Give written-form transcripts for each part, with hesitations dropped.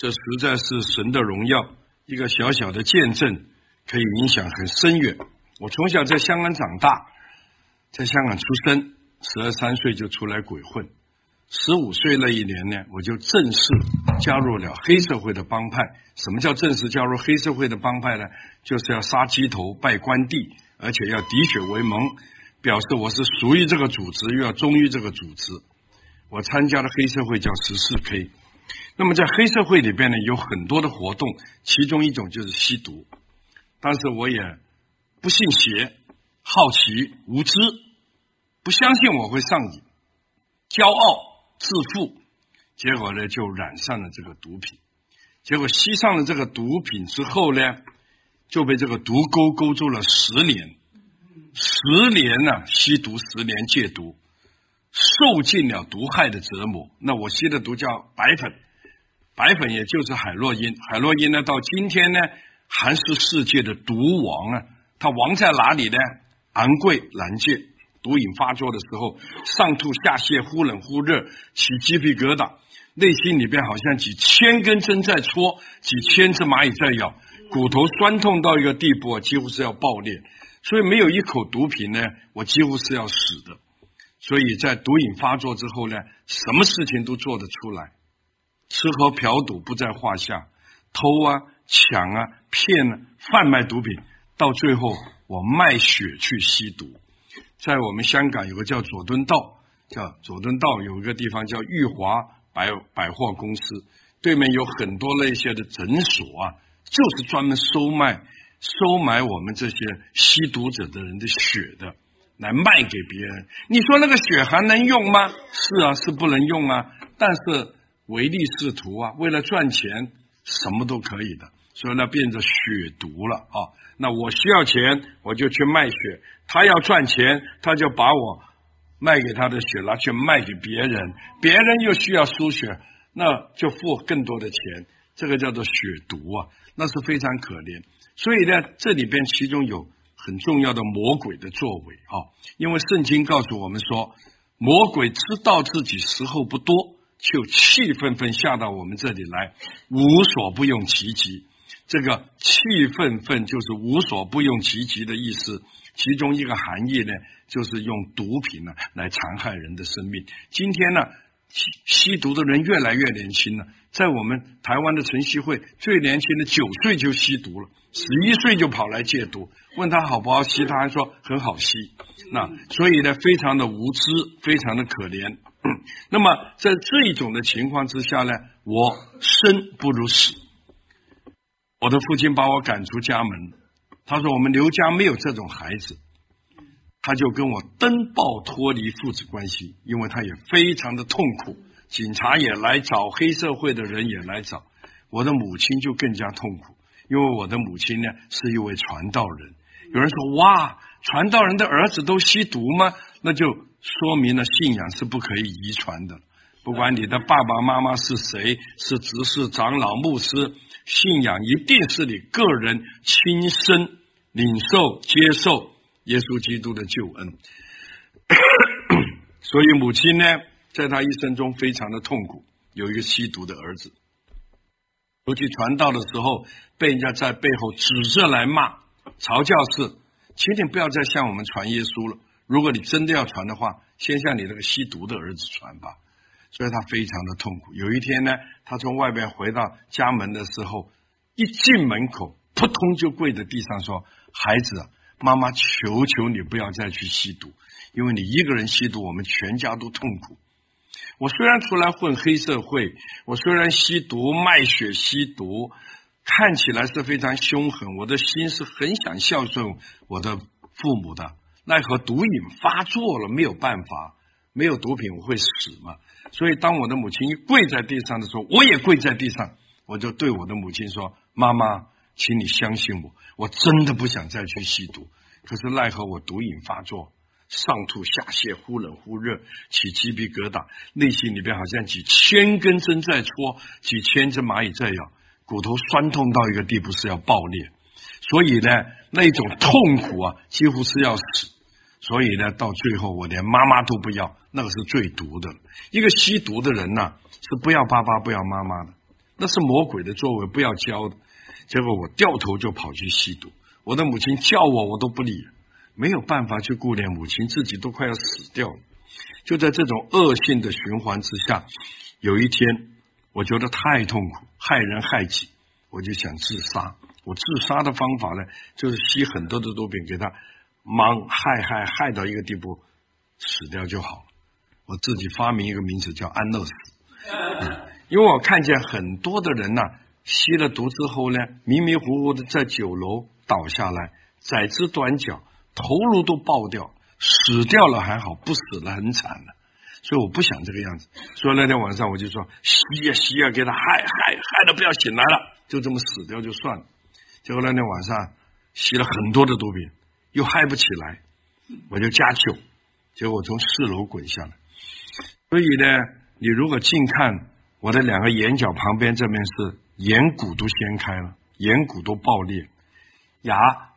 这实在是神的荣耀，一个小小的见证可以影响很深远。我从小在香港长大，在香港出生，12、13岁就出来鬼混，15岁那一年呢，我就正式加入了黑社会的帮派。什么叫正式加入黑社会的帮派呢？就是要杀鸡头拜关帝，而且要滴血为盟，表示我是属于这个组织，又要忠于这个组织。我参加的黑社会叫14K。那么在黑社会里边呢，有很多的活动，其中一种就是吸毒。当时我也不信邪，好奇无知，不相信我会上瘾，骄傲自负，结果呢就染上了这个毒品。结果吸上了这个毒品之后呢，就被这个毒钩勾住了10年，10年呢，吸毒10年戒毒，受尽了毒害的折磨。那我吸的毒叫白粉，白粉也就是海洛因，海洛因呢到今天呢还是世界的毒王啊。它王在哪里呢？昂贵难戒，毒瘾发作的时候，上吐下泻，忽冷忽热，起鸡皮疙瘩，内心里边好像几千根针在戳，几千只蚂蚁在咬，骨头酸痛到一个地步，几乎是要爆裂。所以没有一口毒品呢，我几乎是要死的。所以在毒瘾发作之后呢，什么事情都做得出来，吃喝嫖赌不在话下，偷啊抢啊骗啊贩卖毒品，到最后我卖血去吸毒。在我们香港有个叫佐敦道，有一个地方叫裕华百货公司，对面有很多那些的诊所啊，就是专门收买我们这些吸毒者的人的血的，来卖给别人。你说那个血还能用吗？是啊，是不能用啊，但是唯利是图啊，为了赚钱什么都可以的，所以呢变成血毒了啊。那我需要钱我就去卖血，他要赚钱他就把我卖给他的血拿去卖给别人，别人又需要输血，那就付更多的钱，这个叫做血毒啊，那是非常可怜。所以呢这里边其中有很重要的魔鬼的作为啊，因为圣经告诉我们说，魔鬼知道自己时候不多，就气愤愤下到我们这里来，无所不用其极。这个气愤愤就是无所不用其极的意思，其中一个含义呢，就是用毒品呢来残害人的生命。今天呢吸毒的人越来越年轻了，在我们台湾的晨曦会，最年轻的9岁就吸毒了，11岁就跑来戒毒，问他好不好吸，他还说很好吸。那所以呢非常的无知，非常的可怜。那么在这一种的情况之下呢，我生不如死。我的父亲把我赶出家门，他说我们刘家没有这种孩子，他就跟我登报脱离父子关系，因为他也非常的痛苦，警察也来找，黑社会的人也来找。我的母亲就更加痛苦，因为我的母亲呢是一位传道人。有人说哇，传道人的儿子都吸毒吗？那就说明了信仰是不可以遗传的，不管你的爸爸妈妈是谁，是执事长老牧师，信仰一定是你个人亲身领受接受耶稣基督的救恩。所以母亲呢在她一生中非常的痛苦，有一个吸毒的儿子，尤其传道的时候被人家在背后指着来骂，嘲笑是请你不要再向我们传耶稣了，如果你真的要传的话，先向你那个吸毒的儿子传吧。所以他非常的痛苦。有一天呢，他从外边回到家门的时候，一进门口扑通就跪在地上说，孩子啊，妈妈求求你不要再去吸毒，因为你一个人吸毒我们全家都痛苦。我虽然出来混黑社会，我虽然吸毒卖血吸毒，看起来是非常凶狠，我的心是很想孝顺我的父母的，奈何毒瘾发作了，没有办法，没有毒品我会死嘛。所以当我的母亲一跪在地上的时候，我也跪在地上，我就对我的母亲说，妈妈请你相信我，我真的不想再去吸毒，可是奈何我毒瘾发作，上吐下泻，忽冷忽热，起鸡皮疙瘩，内心里边好像几千根针在戳，几千只蚂蚁在咬，骨头酸痛到一个地步是要爆裂。所以呢那种痛苦啊几乎是要死。所以呢到最后我连妈妈都不要，那个是最毒的。一个吸毒的人呢是不要爸爸不要妈妈的， 那是魔鬼的作为，不要教的。结果我掉头就跑去吸毒，我的母亲叫我都不理，没有办法去顾念母亲，自己都快要死掉了。就在这种恶性的循环之下，有一天我觉得太痛苦，害人害己，我就想自杀。我自杀的方法呢，就是吸很多的毒品，给他害到一个地步，死掉就好了。我自己发明一个名字叫安乐死。因为我看见很多的人呢，吸了毒之后呢，迷迷糊糊的在酒楼倒下来，窄肢短脚，头颅都爆掉，死掉了还好，不死了很惨了。所以我不想这个样子，所以那天晚上我就说吸呀吸呀，给他害的不要醒来了，就这么死掉就算了。结果那天晚上吸了很多的毒品，又害不起来，我就加酒，结果我从4楼滚下来。所以呢，你如果近看我的2个眼角旁边这边是眼骨都掀开了，眼骨都爆裂，牙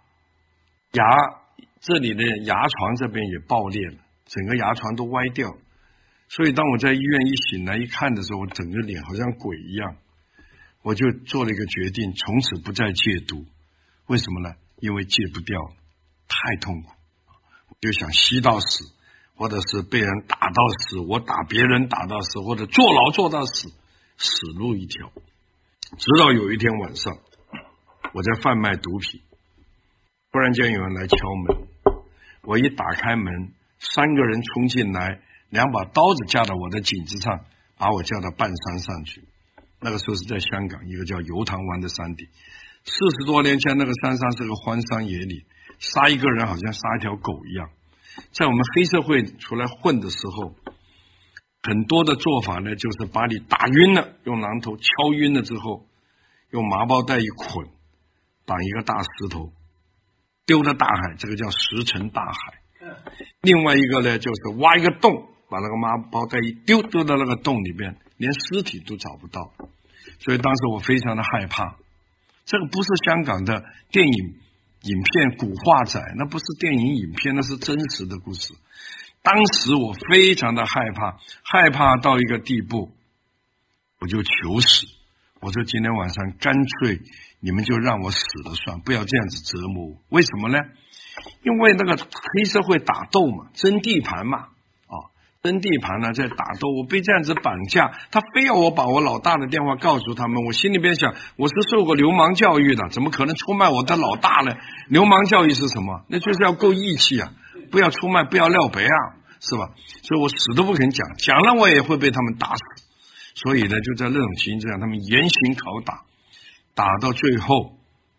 这里的牙床这边也爆裂了，整个牙床都歪掉。所以当我在医院一醒来一看的时候，我整个脸好像鬼一样。我就做了一个决定，从此不再戒毒。为什么呢？因为戒不掉，太痛苦，我就想吸到死，或者是被人打到死，我打别人打到死，或者坐牢坐到死，死路一条。直到有一天晚上，我在贩卖毒品，突然间有人来敲门，我一打开门，3个人冲进来，2把刀子架到我的颈子上，把我架到半山上去。那个时候是在香港一个叫油塘湾的山地，40多年前那个山上是个荒山野岭，杀一个人好像杀一条狗一样。在我们黑社会出来混的时候，很多的做法呢，就是把你打晕了，用榔头敲晕了之后，用麻包带一捆，绑一个大石头丢到大海，这个叫石沉大海。另外一个呢，就是挖一个洞，把那个麻包带一丢到那个洞里边，连尸体都找不到。所以当时我非常的害怕。这个不是香港的电影影片古惑仔，那不是电影影片，那是真实的故事。当时我非常的害怕，害怕到一个地步，我就求死。我说今天晚上干脆你们就让我死了算，不要这样子折磨我。为什么呢？因为那个黑社会打斗嘛，争地盘嘛，争地盘呢，在打斗，我被这样子绑架，他非要我把我老大的电话告诉他们，我心里边想，我是受过流氓教育的，怎么可能出卖我的老大呢？流氓教育是什么？那就是要够义气啊，不要出卖，不要料白啊，是吧？所以我死都不肯讲，讲了我也会被他们打死。所以呢，就在那种情形下，他们严刑拷打，打到最后，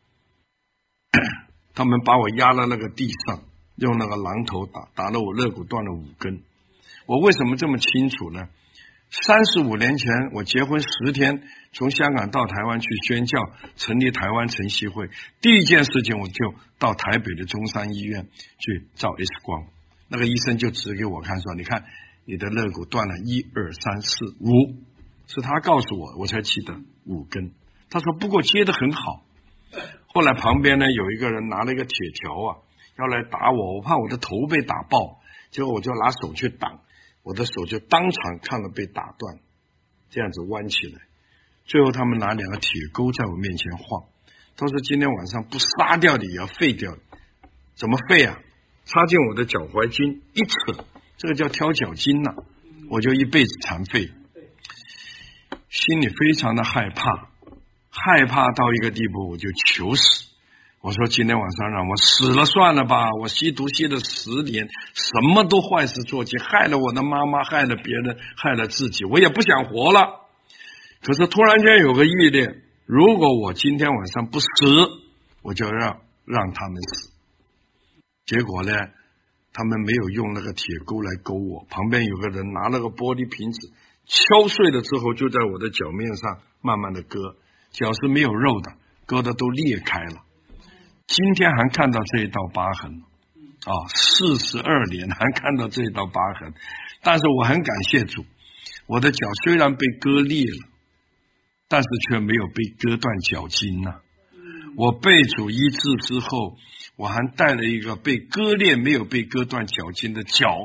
他们把我压到那个地上，用那个榔头打，打了我肋骨断了5根。我为什么这么清楚呢？35年前我结婚10天，从香港到台湾去宣教，成立台湾晨曦会。第一件事情我就到台北的中山医院去照 X 光，那个医生就指给我看说，你看你的肋骨断了1、2、3、4、5，是他告诉我，我才记得5根。他说不过接得很好。后来旁边呢有一个人拿了一个铁条啊，要来打我，我怕我的头被打爆，结果我就拿手去挡，我的手就当场看了被打断，这样子弯起来。最后他们拿2个铁钩在我面前晃，他说今天晚上不杀掉你也要废掉你。怎么废啊？插进我的脚踝筋一扯，这个叫挑脚筋呐，我就一辈子残废。心里非常的害怕，害怕到一个地步我就求死。我说今天晚上让我死了算了吧，我吸毒吸了10年，什么都坏事做尽，害了我的妈妈，害了别人，害了自己，我也不想活了。可是突然间有个意念，如果我今天晚上不死，我就让他们死。结果呢，他们没有用那个铁钩来勾我，旁边有个人拿了个玻璃瓶子敲碎了之后，就在我的脚面上慢慢的割，脚是没有肉的，割的都裂开了。今天还看到这一道疤痕，42年还看到这一道疤痕。但是我很感谢主，我的脚虽然被割裂了，但是却没有被割断脚筋呐。我被主医治之后，我还带了一个被割裂没有被割断脚筋的脚，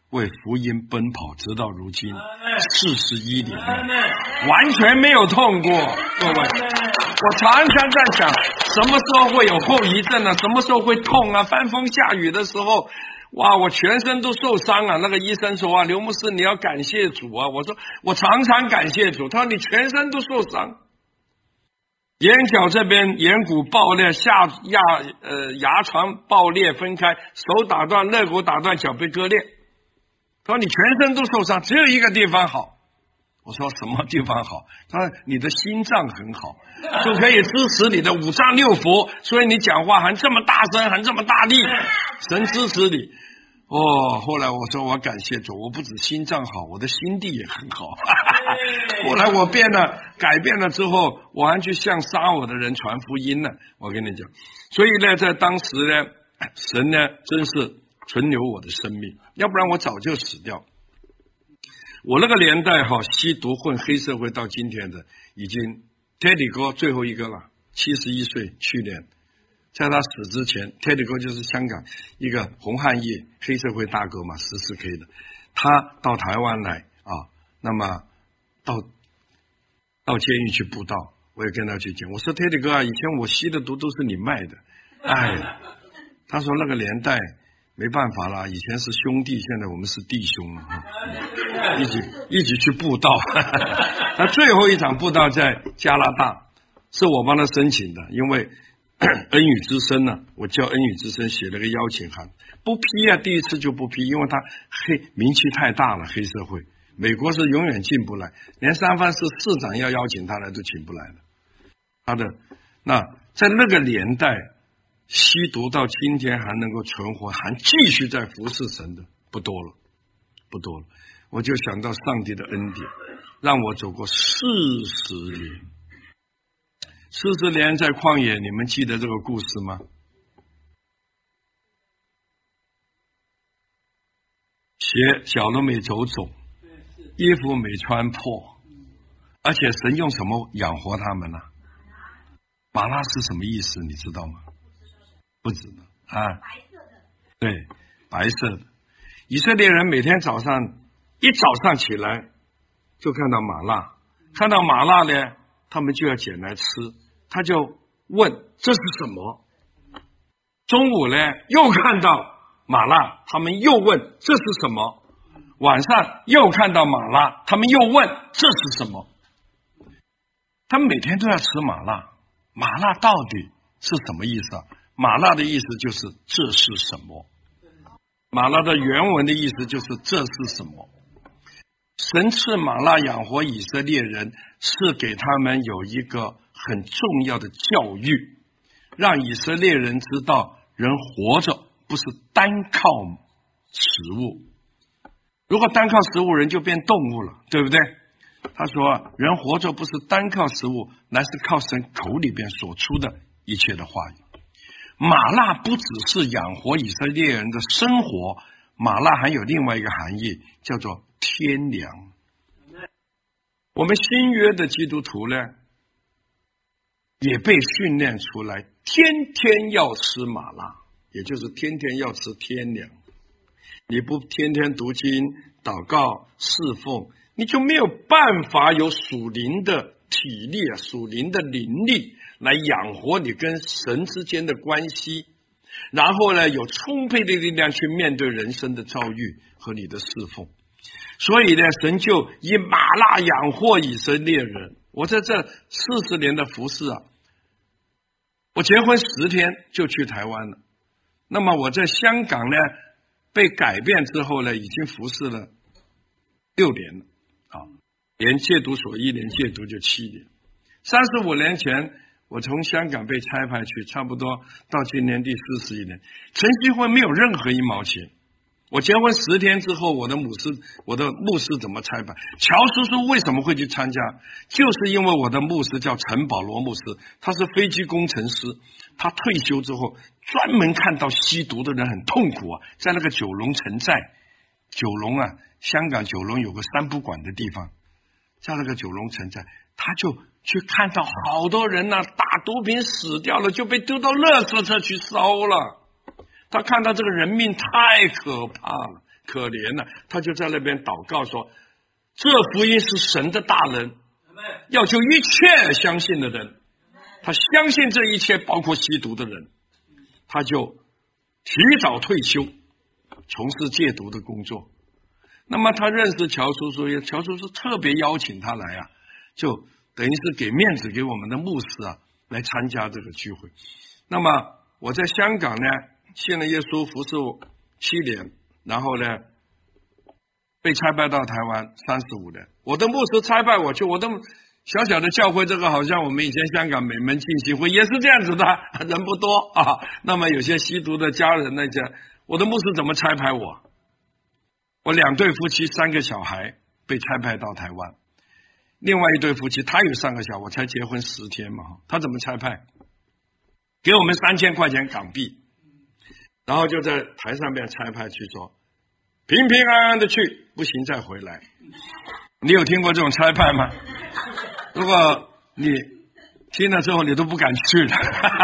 为福音奔跑，直到如今41年了，完全没有痛过。各位，我常常在想，什么时候会有后遗症啊？什么时候会痛啊？翻风下雨的时候，哇，我全身都受伤啊！那个医生说啊，刘牧师你要感谢主啊。我说我常常感谢主。他说你全身都受伤，眼角这边眼骨爆裂，牙床爆裂分开，手打断，肋骨打断，脚被割裂。他说你全身都受伤，只有一个地方好。我说什么地方好？他说你的心脏很好，就可以支持你的五脏六腑，所以你讲话还这么大声，还这么大力，神支持你。后来我说我感谢主，我不止心脏好，我的心地也很好。后来我改变了之后，我还去向杀我的人传福音呢。我跟你讲，所以呢，在当时呢，神呢真是存留我的生命，要不然我早就死掉。我那个年代吸毒混黑社会到今天的，已经 Teddy 哥最后一个了，71岁，去年。在他死之前 ，Teddy 哥就是香港一个红磡业黑社会大哥嘛，14K 的。他到台湾来啊，那么到监狱去布道，我也跟他去讲，我说 Teddy 哥啊，以前我吸的毒都是你卖的，他说那个年代没办法啦，以前是兄弟，现在我们是弟兄一起去布道。他最后一场布道在加拿大，是我帮他申请的，因为恩语之声呢，我叫恩语之声写了个邀请函，不批啊，第一次就不批，因为他名气太大了，黑社会，美国是永远进不来，连三藩市市长要邀请他来都请不来的。在那个年代，吸毒到今天还能够存活，还继续在服侍神的不多了。我就想到上帝的恩典，让我走过40年。40年在旷野，你们记得这个故事吗？鞋脚都没走肿，衣服没穿破，而且神用什么养活他们呢？玛拉是什么意思？你知道吗？不知道啊？对，白色的。以色列人每天一早上起来就看到玛纳，看到玛纳呢，他们就要捡来吃。他就问这是什么？中午呢又看到玛纳，他们又问这是什么？晚上又看到玛纳，他们又问这是什么？他们每天都要吃玛纳，玛纳到底是什么意思啊？玛纳的意思就是这是什么？玛纳的原文的意思就是这是什么？神赐玛纳养活以色列人，是给他们有一个很重要的教育，让以色列人知道人活着不是单靠食物，如果单靠食物，人就变动物了，对不对？他说人活着不是单靠食物，乃是靠神口里边所出的一切的话语。玛纳不只是养活以色列人的生活，玛纳还有另外一个含义，叫做天粮。我们新约的基督徒呢，也被训练出来天天要吃玛纳，也就是天天要吃天粮。你不天天读经祷告侍奉，你就没有办法有属灵的体力属灵的灵力来养活你跟神之间的关系，然后呢有充沛的力量去面对人生的遭遇和你的侍奉。所以呢，神就以玛纳养活以色列人。我在这40年的服侍我结婚10天就去台湾了。那么我在香港呢被改变之后呢，已经服侍了6年了连戒毒所1年戒毒就7年。35年前我从香港被差派去，差不多到今年第41年，晨曦会没有任何1毛钱。我结婚10天之后，我的牧师怎么差派？乔叔叔为什么会去参加？就是因为我的牧师叫陈保罗牧师，他是飞机工程师，他退休之后专门看到吸毒的人很痛苦在那个九龙城寨，香港九龙有个3不管的地方，在那个九龙城寨，他就去看到好多人打毒品死掉了，就被丢到垃圾车去烧了。他看到这个人命太可怕了， 可怜了，他就在那边祷告说，这福音是神的大能，要救一切相信的人。他相信这一切包括吸毒的人，他就提早退休，从事戒毒的工作。那么他认识乔叔叔，乔叔叔特别邀请他来啊，就等于是给面子给我们的牧师啊，来参加这个聚会。那么我在香港呢，信了耶稣，服侍7年，然后呢被差派到台湾35年。我的牧师差派我去我的小小的教会，这个好像我们以前香港美门浸信会也是这样子的，人不多啊。那么有些吸毒的家人那家，我的牧师怎么差派我？我2对夫妻3个小孩被差派到台湾，另外1对夫妻他有3个小孩，我才结婚10天嘛，他怎么差派？给我们3000块钱港币，然后就在台上面差派去说，平平安安的去，不行再回来。你有听过这种差派吗？如果你听了之后你都不敢去了。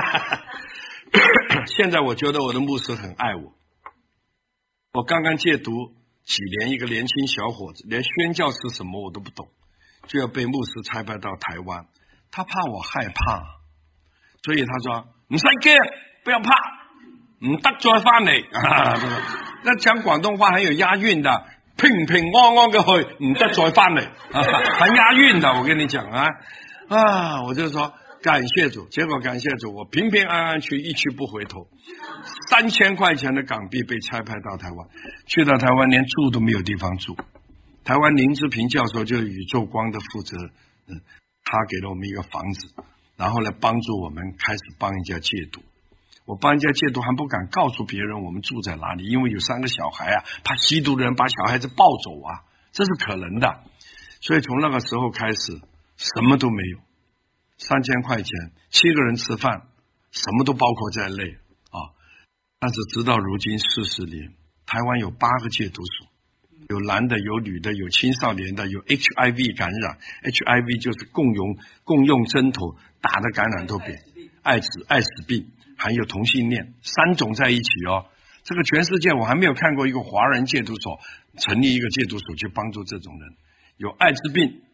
现在我觉得我的牧师很爱我，我刚刚戒毒几年，一个年轻小伙子连宣教是什么我都不懂，就要被牧师差派到台湾，他怕我害怕，所以他说唔使惊，不要怕，唔得再翻嚟。那讲广东话很有押韵的，平平安安嘅去，唔得再翻嚟，很押韵的，我跟你讲啊，我就说感谢主，结果感谢主，我平平安安去，一去不回头。3000块钱的港币被差派到台湾，去到台湾连住都没有地方住。台湾林志平教授就是宇宙光的负责人，他给了我们一个房子，然后呢帮助我们开始帮人家戒毒。我帮人家戒毒还不敢告诉别人我们住在哪里，因为有3个小孩啊，怕吸毒的人把小孩子抱走啊，这是可能的。所以从那个时候开始什么都没有，3000块钱7个人吃饭，什么都包括在内啊。但是直到如今40年，台湾有8个戒毒所，有男的有女的有青少年的，有 HIV 感染， HIV 就是共用针头打的感染病，艾滋病，还有同性恋，3种在一起哦。这个全世界我还没有看过一个华人戒毒所成立一个戒毒所去帮助这种人，有艾滋病、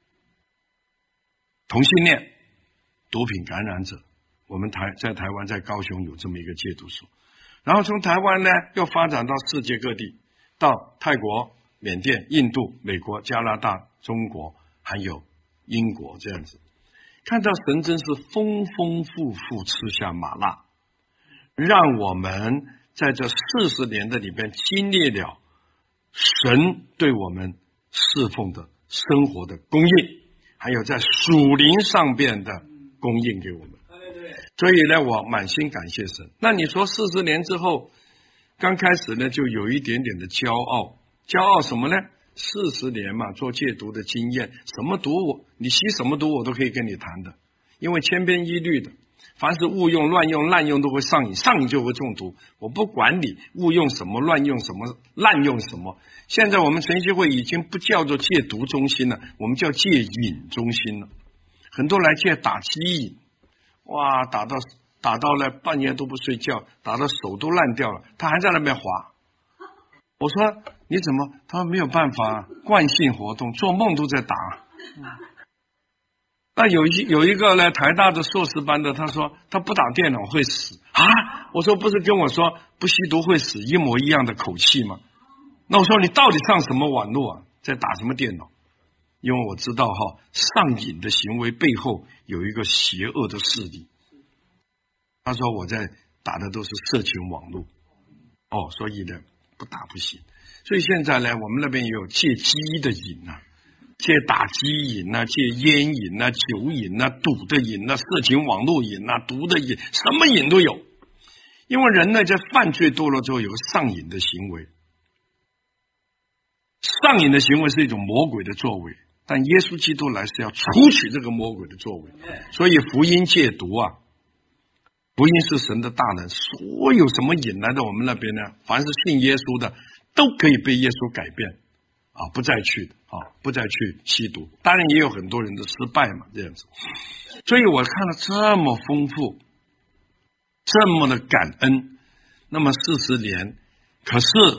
同性恋、毒品感染者。我们在台湾在高雄有这么一个戒毒所，然后从台湾呢又发展到世界各地，到泰国、缅甸、印度、美国、加拿大、中国还有英国，这样子看到神真是丰丰富富吃下麻辣，让我们在这40年的里边经历了神对我们侍奉的生活的供应，还有在属灵上边的供应给我们。所以呢我满心感谢神。那你说40年之后，刚开始呢就有一点点的骄傲什么呢？40年嘛，做戒毒的经验，什么毒你吸什么毒我都可以跟你谈的，因为千篇一律的，凡是误用、乱用、滥用都会上瘾，上瘾就会中毒。我不管你误用什么、乱用什么、滥用什么。现在我们晨曦会已经不叫做戒毒中心了，我们叫戒瘾中心了。很多来戒打机瘾，哇，打到了半夜都不睡觉，打到手都烂掉了，他还在那边滑。我说你怎么？他说没有办法，惯性活动，做梦都在打。那有一个呢，台大的硕士班的，他说他不打电脑会死啊！我说不是跟我说不吸毒会死一模一样的口气吗？那我说你到底上什么网络啊，在打什么电脑？因为我知道上瘾的行为背后有一个邪恶的势力。他说我在打的都是社群网络，所以呢不打不行。所以现在呢，我们那边也有戒机的瘾啊，戒打机瘾啊，戒烟瘾啊，酒瘾啊，赌的瘾啊，色情网络瘾啊，毒的瘾，什么瘾都有。因为人呢在犯罪多了之后有个上瘾的行为，上瘾的行为是一种魔鬼的作为，但耶稣基督来是要除去这个魔鬼的作为。所以福音戒毒啊，福音是神的大能，所有什么瘾来到我们那边呢，凡是信耶稣的都可以被耶稣改变不再去吸毒。当然也有很多人的失败嘛，这样子。所以我看了这么丰富，这么的感恩。那么40年，可是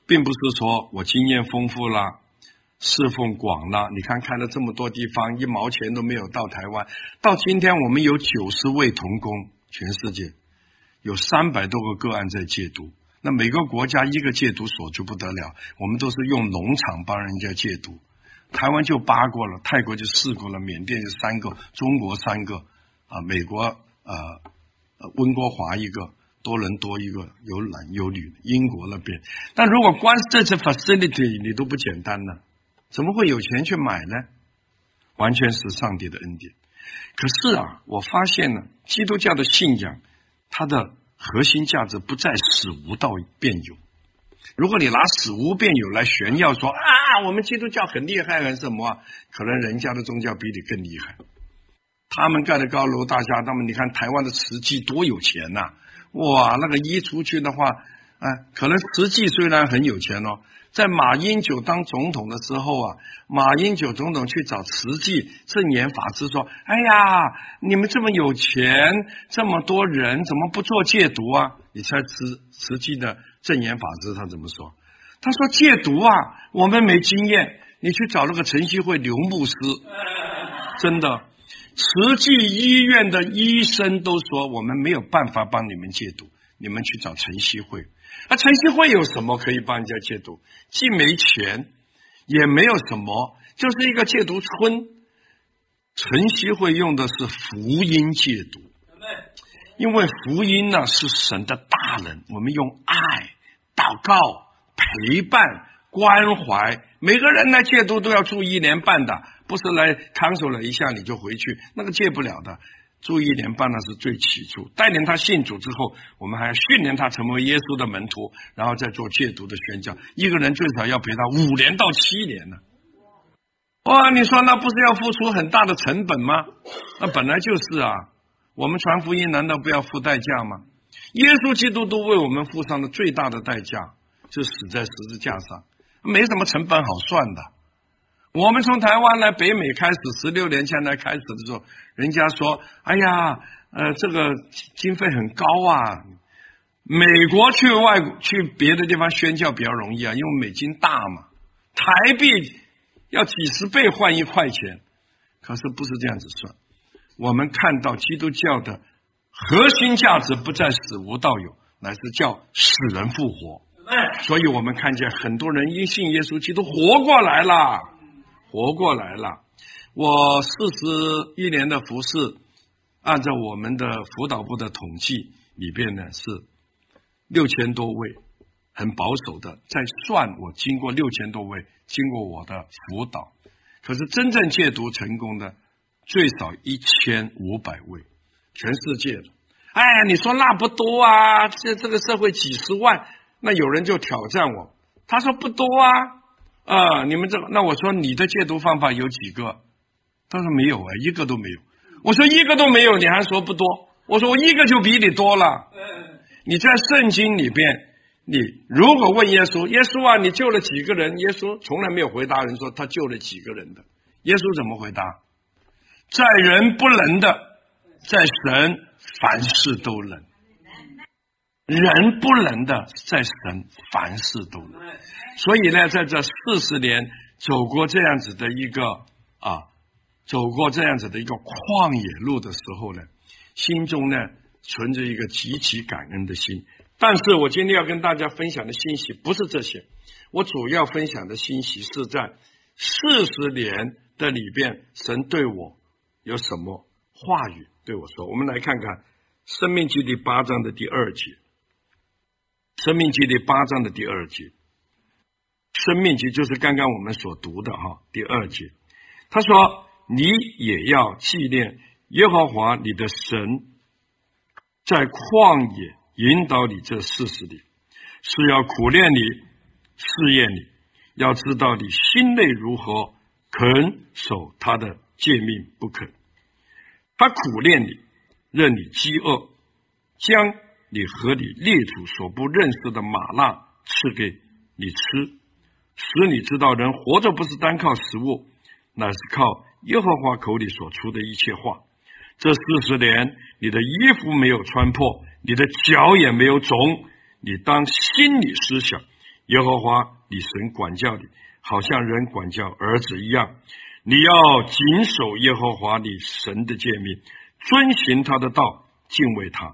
并不是说我经验丰富啦，侍奉广了，你看看了这么多地方，1毛钱都没有到台湾。到今天我们有90位同工，全世界有300多个个案在戒毒。那每个国家一个戒毒所就不得了，我们都是用农场帮人家戒毒。台湾就8个了，泰国就4个了，缅甸就3个，中国3个美国温哥华1个，多伦多1个，有男有女，英国那边。但如果光是这些 facility 你都不简单呢，怎么会有钱去买呢？完全是上帝的恩典。可是我发现呢，基督教的信仰它的核心价值不在使无到变有。如果你拿使无变有来炫耀说我们基督教很厉害很什么可能人家的宗教比你更厉害。他们盖的高楼大厦，你看台湾的慈济多有钱呐！哇，那个一出去的话，可能慈济虽然很有钱哦，在马英九当总统的时候马英九总统去找慈济证严法师说：“哎呀，你们这么有钱，这么多人，怎么不做戒毒啊？”你猜慈济的证严法师他怎么说？他说：“戒毒我们没经验，你去找那个晨曦会刘牧师。”真的。慈济医院的医生都说我们没有办法帮你们戒毒，你们去找晨曦会。晨曦会有什么可以帮人家戒毒？既没钱也没有什么，就是一个戒毒村。晨曦会用的是福音戒毒，因为福音呢是神的大能，我们用爱、祷告、陪伴、关怀，每个人来戒毒都要住1年半的，不是来看守了一下你就回去，那个戒不了的。住1年半那是最起初，带领他信主之后，我们还要训练他成为耶稣的门徒，然后再做戒毒的宣教。一个人最少要陪他5年到7年呢。哇，你说那不是要付出很大的成本吗？那本来就是我们传福音难道不要付代价吗？耶稣基督都为我们付上了最大的代价，就死在十字架上，没什么成本好算的。我们从台湾来北美开始，16年前来开始的时候，人家说：“哎呀，这个经费很高啊。”美国去别的地方宣教比较容易因为美金大嘛，台币要几十倍换1块钱，可是不是这样子算。我们看到基督教的核心价值不在使无到有，乃是叫使人复活。所以我们看见很多人因信耶稣基督活过来了。我41年的服事，按照我们的辅导部的统计里边呢是6000多位，很保守的在算，我经过6000多位经过我的辅导，可是真正戒毒成功的最少1500位，全世界的。你说那不多这个社会几十万，那有人就挑战我，他说不多你们那我说你的戒毒方法有几个？他说没有一个都没有。我说一个都没有，你还说不多？我说我一个就比你多了。你在圣经里边，你如果问耶稣，耶稣你救了几个人？耶稣从来没有回答人说他救了几个人的。耶稣怎么回答？在人不能的，在神凡事都能。人不能的，在神凡事都能。所以呢，在这40年走过这样子的一个旷野路的时候呢，心中呢存着一个极其感恩的心。但是我今天要跟大家分享的信息不是这些，我主要分享的信息是在40年的里边，神对我有什么话语对我说。我们来看看申命记第8章的第2节。申命记第8章的第2节，申命记就是刚刚我们所读的第2节。他说：“你也要纪念耶和华你的神，在旷野引导你这40年，是要苦练你，试验你，要知道你心内如何，肯守他的诫命不肯。他苦练你，任你饥饿，将你和你列祖所不认识的玛纳赐给你吃，使你知道人活着不是单靠食物，乃是靠耶和华口里所出的一切话。这40年，你的衣服没有穿破，你的脚也没有肿。你当心里思想， 耶和华你神管教你，好像人管教儿子一样。你要谨守耶和华你神的诫命，遵行他的道，敬畏他。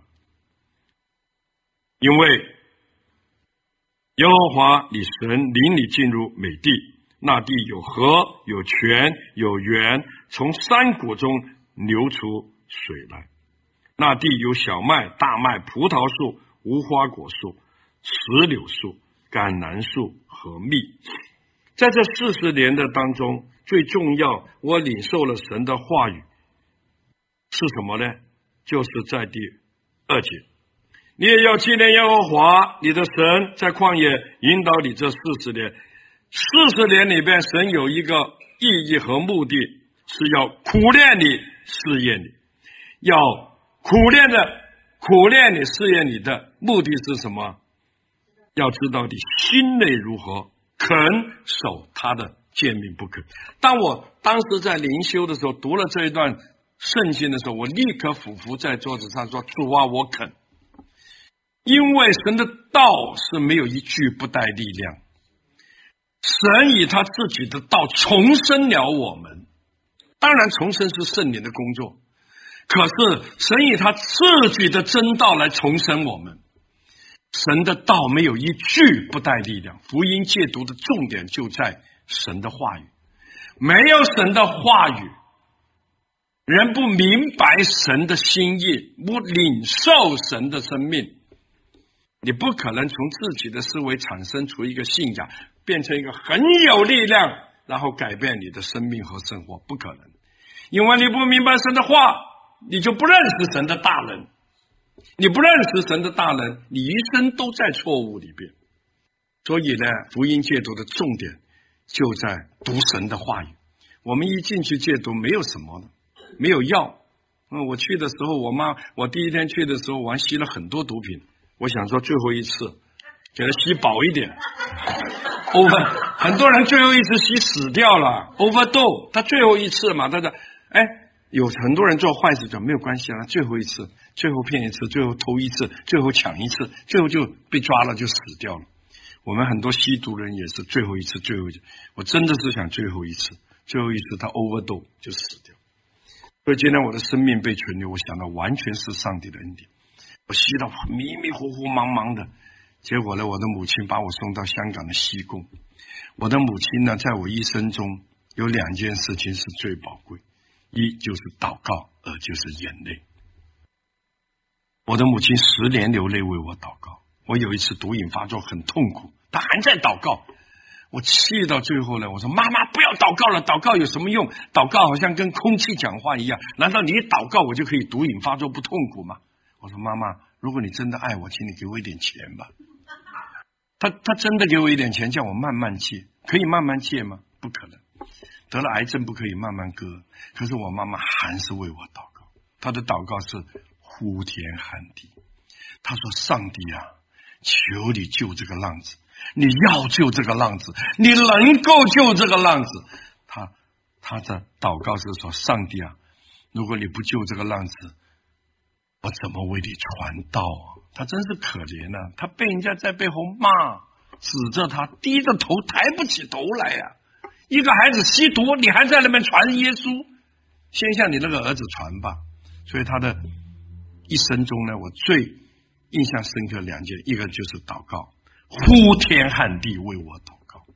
因为耶和华你神领你进入美地，那地有河，有泉，有源，从山谷中流出水来。那地有小麦、大麦、葡萄树、无花果树、石榴树、橄榄树和蜜。在这40年的当中，最重要，我领受了神的话语是什么呢？就是在第2节，你也要纪念耶和华你的神在旷野引导你这40年。40年里边，神有一个意义和目的，是要苦练你、试验你。要苦练你、试验你的目的是什么？要知道你心内如何，肯守他的诫命不肯。当时在灵修的时候，读了这一段圣经的时候，我立刻俯伏在桌子上说：主啊，我肯。因为神的道是没有一句不带力量，神以他自己的道重生了我们。当然重生是圣灵的工作，可是神以他自己的真道来重生我们。神的道没有一句不带力量，福音戒毒的重点就在神的话语。没有神的话语，人不明白神的心意，不领受神的生命，你不可能从自己的思维产生出一个信仰，变成一个很有力量，然后改变你的生命和生活，不可能。因为你不明白神的话，你就不认识神的大能。你不认识神的大能，你一生都在错误里边。所以呢，福音戒毒的重点就在读神的话语。我们一进去戒毒没有什么的，没有药。我去的时候，我第一天去的时候，我还吸了很多毒品。我想说最后一次给他吸饱一点。很多人最后一次吸死掉了 overdose， 他最后一次嘛，他的有很多人做坏事就没有关系了，最后一次，最后骗一次，最后偷一次，最后抢一次，最后就被抓了，就死掉了。我们很多吸毒人也是最后一次，我真的是想最后一次他 overdose 就死掉。所以今天我的生命被存留，我想到完全是上帝的恩典。我吸到迷迷糊糊茫茫的，结果呢，我的母亲把我送到香港的西贡。我的母亲呢，在我一生中有2件事情是最宝贵，一就是祷告，二就是眼泪。我的母亲10年流泪为我祷告。我有一次毒瘾发作很痛苦，她还在祷告。我气到最后呢，我说妈妈不要祷告了，祷告有什么用？祷告好像跟空气讲话一样，难道你一祷告我就可以毒瘾发作不痛苦吗？我说妈妈，如果你真的爱我，请你给我一点钱吧。他真的给我一点钱，叫我慢慢戒。可以慢慢戒吗？不可能。得了癌症不可以慢慢割。可是我妈妈还是为我祷告，她的祷告是呼天喊地。她说上帝啊，求你救这个浪子，你要救这个浪子，你能够救这个浪子。他的祷告是说，上帝啊，如果你不救这个浪子，我怎么为你传道啊？他真是可怜啊，他被人家在背后骂，指着他，低着头抬不起头来啊。一个孩子吸毒，你还在那边传耶稣，先向你那个儿子传吧。所以他的一生中呢，我最印象深刻2件，一个就是祷告，呼天喊地为我祷告。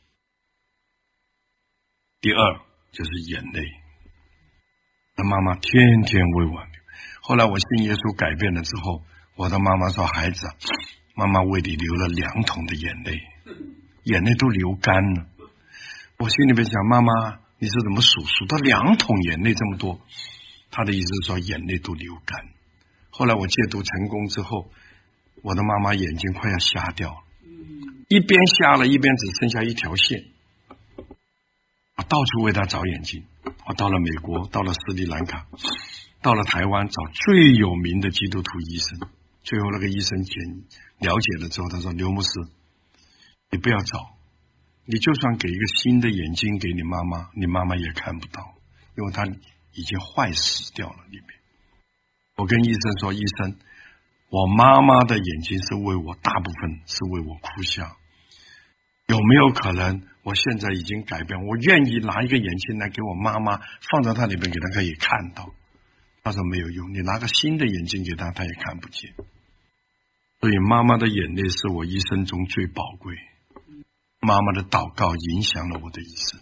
第二就是眼泪，他妈妈天天为我流。后来我信耶稣改变了之后，我的妈妈说，孩子，妈妈为你流了2桶的眼泪，眼泪都流干了。我心里面想，妈妈你是怎么数到2桶眼泪这么多？他的意思是说眼泪都流干。后来我戒毒成功之后，我的妈妈眼睛快要瞎掉了，一边瞎了一边只剩下一条线。我到处为她找眼睛，我到了美国，到了斯里兰卡，到了台湾，找最有名的基督徒医生。最后那个医生了解了之后，他说，刘牧师，你不要找，你就算给一个新的眼睛给你妈妈，你妈妈也看不到，因为她已经坏死掉了里面。我跟医生说，医生，我妈妈的眼睛是为我，大部分是为我哭笑， 有没有可能我现在已经改变，我愿意拿一个眼镜来给我妈妈放在她里边，给她可以看到。他说没有用，你拿个新的眼镜给她，她也看不见。所以妈妈的眼泪是我一生中最宝贵，妈妈的祷告影响了我的一生。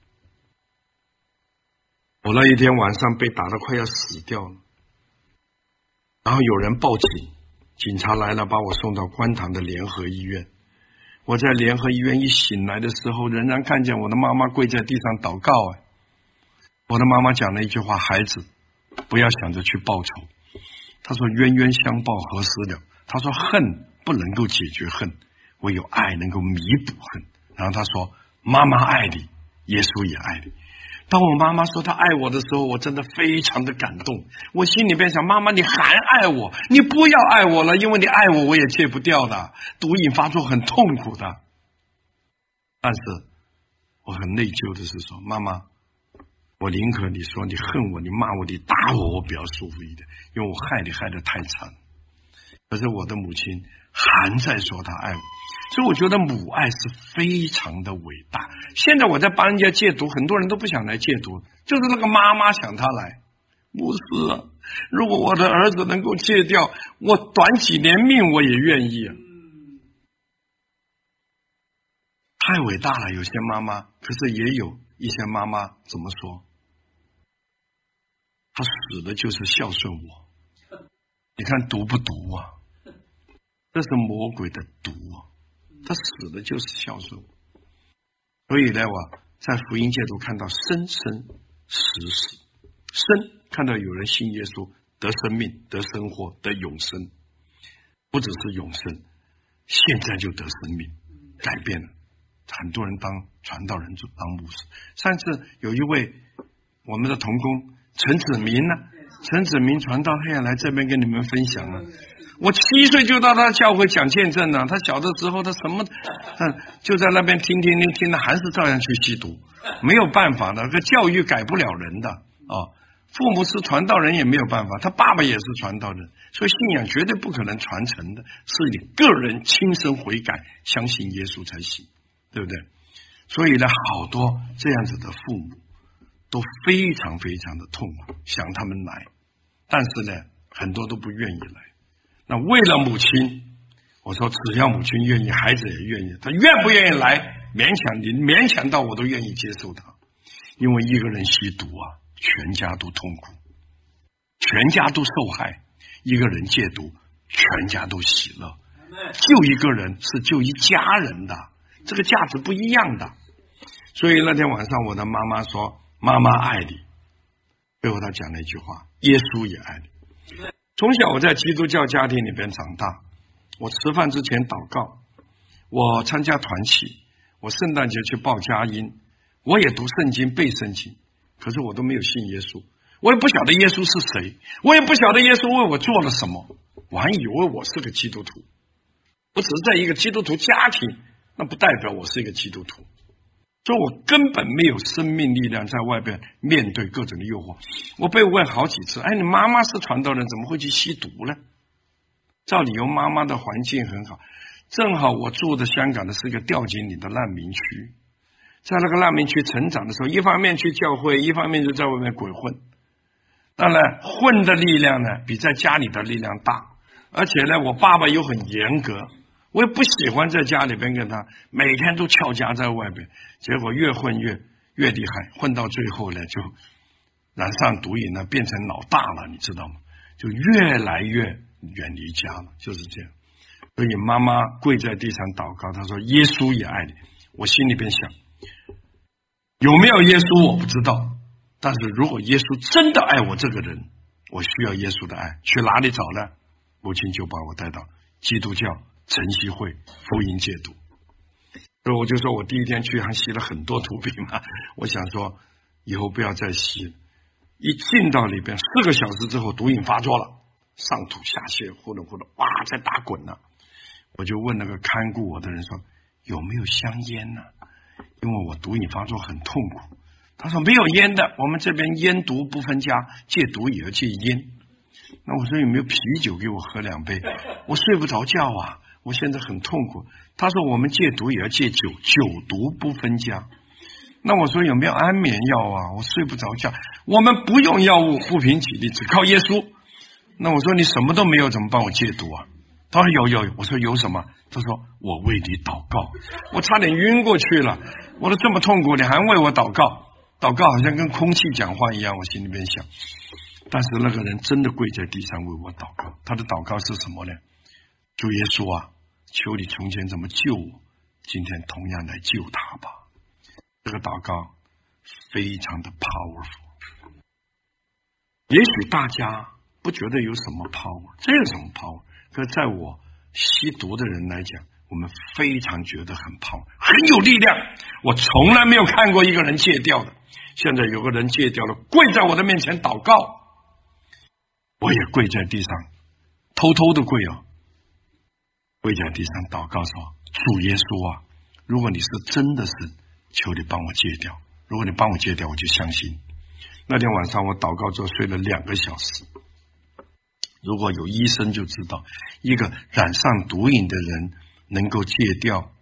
我那一天晚上被打得快要死掉了，然后有人报警，警察来了，把我送到观塘的联合医院。我在联合医院一醒来的时候，仍然看见我的妈妈跪在地上祷告。我的妈妈讲了一句话：孩子，不要想着去报仇。她说冤冤相报何时了，她说恨不能够解决恨，唯有爱能够弥补恨。然后她说妈妈爱你，耶稣也爱你。当我妈妈说她爱我的时候，我真的非常的感动。我心里边想，妈妈你还爱我，你不要爱我了，因为你爱我我也戒不掉的，毒瘾发作很痛苦的。但是我很内疚的是说，妈妈，我宁可你说你恨我，你骂我，你打我，我比较舒服一点，因为我害你害得太惨。可是我的母亲还在说她爱我，所以我觉得母爱是非常的伟大。现在我在帮人家戒毒，很多人都不想来戒毒，就是那个妈妈想他来。不是啊，如果我的儿子能够戒掉，我短几年命我也愿意啊。太伟大了，有些妈妈，可是也有一些妈妈怎么说？她死的就是孝顺我。你看毒不毒啊？这是魔鬼的毒啊！他死的就是孝顺我。所以呢，我在福音界都看到生生死死。生看到有人信耶稣得生命得生活得永生，不只是永生，现在就得生命，改变了。很多人当传道人当牧师。上次有一位我们的同工陈子明呢，陈子明传道，他也来这边跟你们分享了。我7岁就到他教会讲见证了，他小的时候他什么，就在那边听的，还是照样去吸毒，没有办法的，这教育改不了人的啊。父母是传道人也没有办法，他爸爸也是传道人，所以信仰绝对不可能传承的，是你个人亲身悔改，相信耶稣才行，对不对？所以呢，好多这样子的父母都非常非常的痛苦，想他们来，但是呢，很多都不愿意来。那为了母亲，我说只要母亲愿意，孩子也愿意。他愿不愿意来，勉强到我都愿意接受他。因为一个人吸毒啊，全家都痛苦，全家都受害；一个人戒毒，全家都喜乐。救一个人是救一家人的，这个价值不一样的。所以那天晚上我的妈妈说：“妈妈爱你。”最后她讲了一句话：“耶稣也爱你。”从小我在基督教家庭里边长大，我吃饭之前祷告，我参加团契，我圣诞节去报佳音，我也读圣经背圣经，可是我都没有信耶稣，我也不晓得耶稣是谁，我也不晓得耶稣为我做了什么，我还以为我是个基督徒。我只是在一个基督徒家庭，那不代表我是一个基督徒，所以我根本没有生命力量在外边面对各种的诱惑。我被问好几次，你妈妈是传道人，怎么会去吸毒呢？照理由妈妈的环境很好，正好我住的香港的是一个吊井里的难民区，在那个难民区成长的时候，一方面去教会，一方面就在外面鬼混。当然混的力量呢比在家里的力量大，而且呢我爸爸又很严格，我也不喜欢在家里边跟他，每天都翘家在外边，结果越混越厉害，混到最后呢就染上毒瘾了，变成老大了，你知道吗？就越来越远离家了，就是这样。所以妈妈跪在地上祷告，她说耶稣也爱你。我心里边想，有没有耶稣我不知道，但是如果耶稣真的爱我这个人，我需要耶稣的爱，去哪里找呢？母亲就把我带到基督教晨曦会福音戒毒。所以我就说我第一天去还吸了很多毒品嘛，我想说以后不要再吸了。一进到里边4个小时之后毒瘾发作了，上吐下泻，呼噜呼噜，哇，在打滚呢。我就问那个看顾我的人说有没有香烟呢？因为我毒瘾发作很痛苦。他说没有烟的，我们这边烟毒不分家，戒毒也要戒烟。那我说有没有啤酒给我喝2杯？我睡不着觉啊， 我现在很痛苦。他说我们戒毒也要戒酒，酒毒不分家。那我说有没有安眠药啊？我睡不着觉。我们不用药物，不凭体力，只靠耶稣。那我说你什么都没有，怎么帮我戒毒啊？他说有。我说有什么？他说我为你祷告。我差点晕过去了。我都这么痛苦，你还为我祷告？祷告好像跟空气讲话一样，我心里面想。但是那个人真的跪在地上为我祷告。他的祷告是什么呢？主耶稣啊，求你从前怎么救我，今天同样来救他吧。这个祷告非常的 powerful。 也许大家不觉得有什么 power， 这有什么 power？ 可是在我吸毒的人来讲，我们非常觉得很 power， 很有力量。我从来没有看过一个人戒掉的。现在有个人戒掉了，跪在我的面前祷告，我也跪在地上，偷偷的跪跪在地上祷告说，主耶稣啊，如果你是真的神，求你帮我戒掉。如果你帮我戒掉，我就相信。那天晚上我祷告之后睡了2个小时。如果有医生就知道，一个染上毒瘾的人能够戒掉，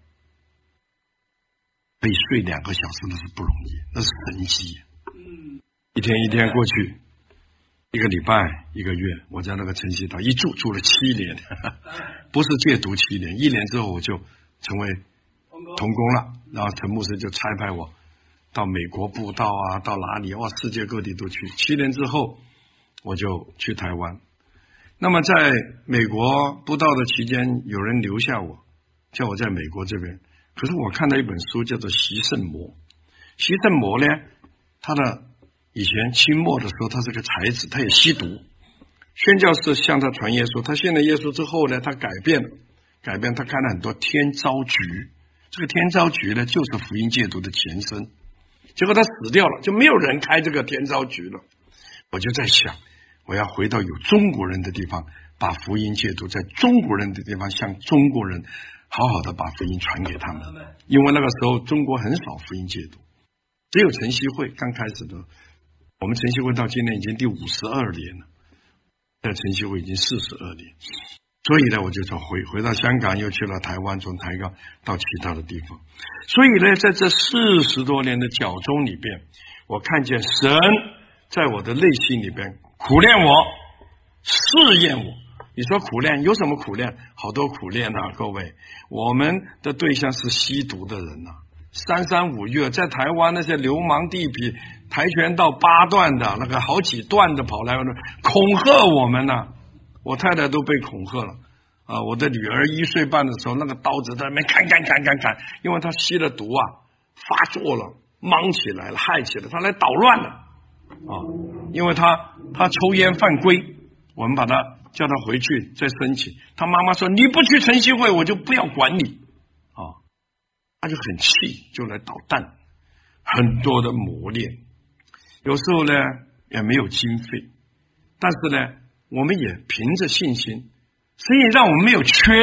可以睡2个小时，那是不容易，那是神迹。一天一天过去，1个礼拜1个月，我在那个晨曦堂一住了7年，不是戒毒7年，1年之后我就成为同工了。然后陈牧师就差派我到美国布道啊，到哪里哇，世界各地都去。7年之后我就去台湾。那么在美国布道的期间，有人留下我，叫我在美国这边。可是我看到一本书叫做习圣魔。习圣魔呢，他的以前清末的时候他是个才子，他也吸毒。宣教士向他传耶稣，他信了耶稣之后呢，他改变，他看了很多天召局。这个天召局呢，就是福音戒毒的前身。结果他死掉了，就没有人开这个天召局了。我就在想，我要回到有中国人的地方，把福音戒毒在中国人的地方，向中国人好好的把福音传给他们。因为那个时候中国很少福音戒毒，只有晨曦会刚开始的。我们晨曦会到今年已经第52年了，在晨曦会已经42年。所以呢，我就回到香港，又去了台湾，从台港到其他的地方。所以呢，在这40多年的教中里边，我看见神在我的内心里边苦练我，试验我。你说苦练有什么苦练？好多苦练啊，各位。我们的对象是吸毒的人啊，3、3、5月在台湾那些流氓地痞，跆拳道8段的那个好几段的跑来恐吓我们呢。我太太都被恐吓了啊！我的女儿1岁半的时候，那个刀子在那边砍，因为她吸了毒啊，发作了，忙起来了，害起来，她来捣乱了啊！因为她抽烟犯规，我们把她叫她回去再申请。她妈妈说你不去晨曦会，我就不要管你啊！她就很气，就来捣蛋，很多的磨练。有时候呢也没有经费，但是呢我们也凭着信心，所以让我们没有缺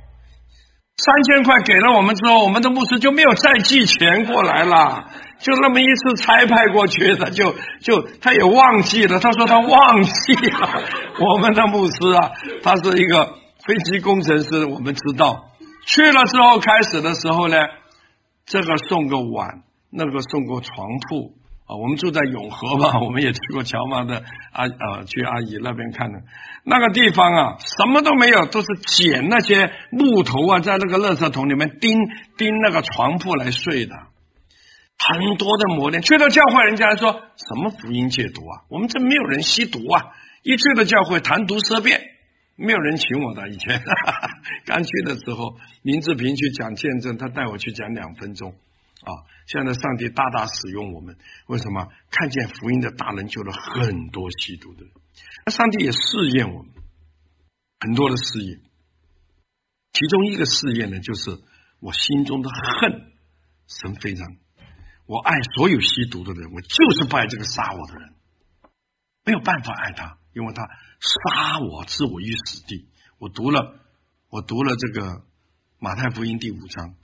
3000块给了我们之后，我们的牧师就没有再寄钱过来了，就那么一次差派过去的，他也忘记了，他说他忘记了。我们的牧师啊，他是一个飞机工程师，我们知道去了之后，开始的时候呢，这个送个碗，那个送个床铺啊，我们住在永和嘛，我们也去过乔妈的去阿姨那边看的。那个地方啊，什么都没有，都是捡那些木头啊，在那个垃圾桶里面钉那个床铺来睡的。很多的磨练，去到教会人家说什么福音戒毒啊，我们这没有人吸毒啊。一去到教会谈毒色变，没有人请我的。以前刚去的时候，林志平去讲见证，他带我去讲2分钟啊。现在上帝大大使用我们，为什么？看见福音的大能救了很多吸毒的人。那上帝也试验我们很多的试验，其中一个试验呢，就是我心中的恨。神非常，我爱所有吸毒的人，我就是不爱这个杀我的人，没有办法爱他，因为他杀我，置我于死地。我读了这个马太福音第5章，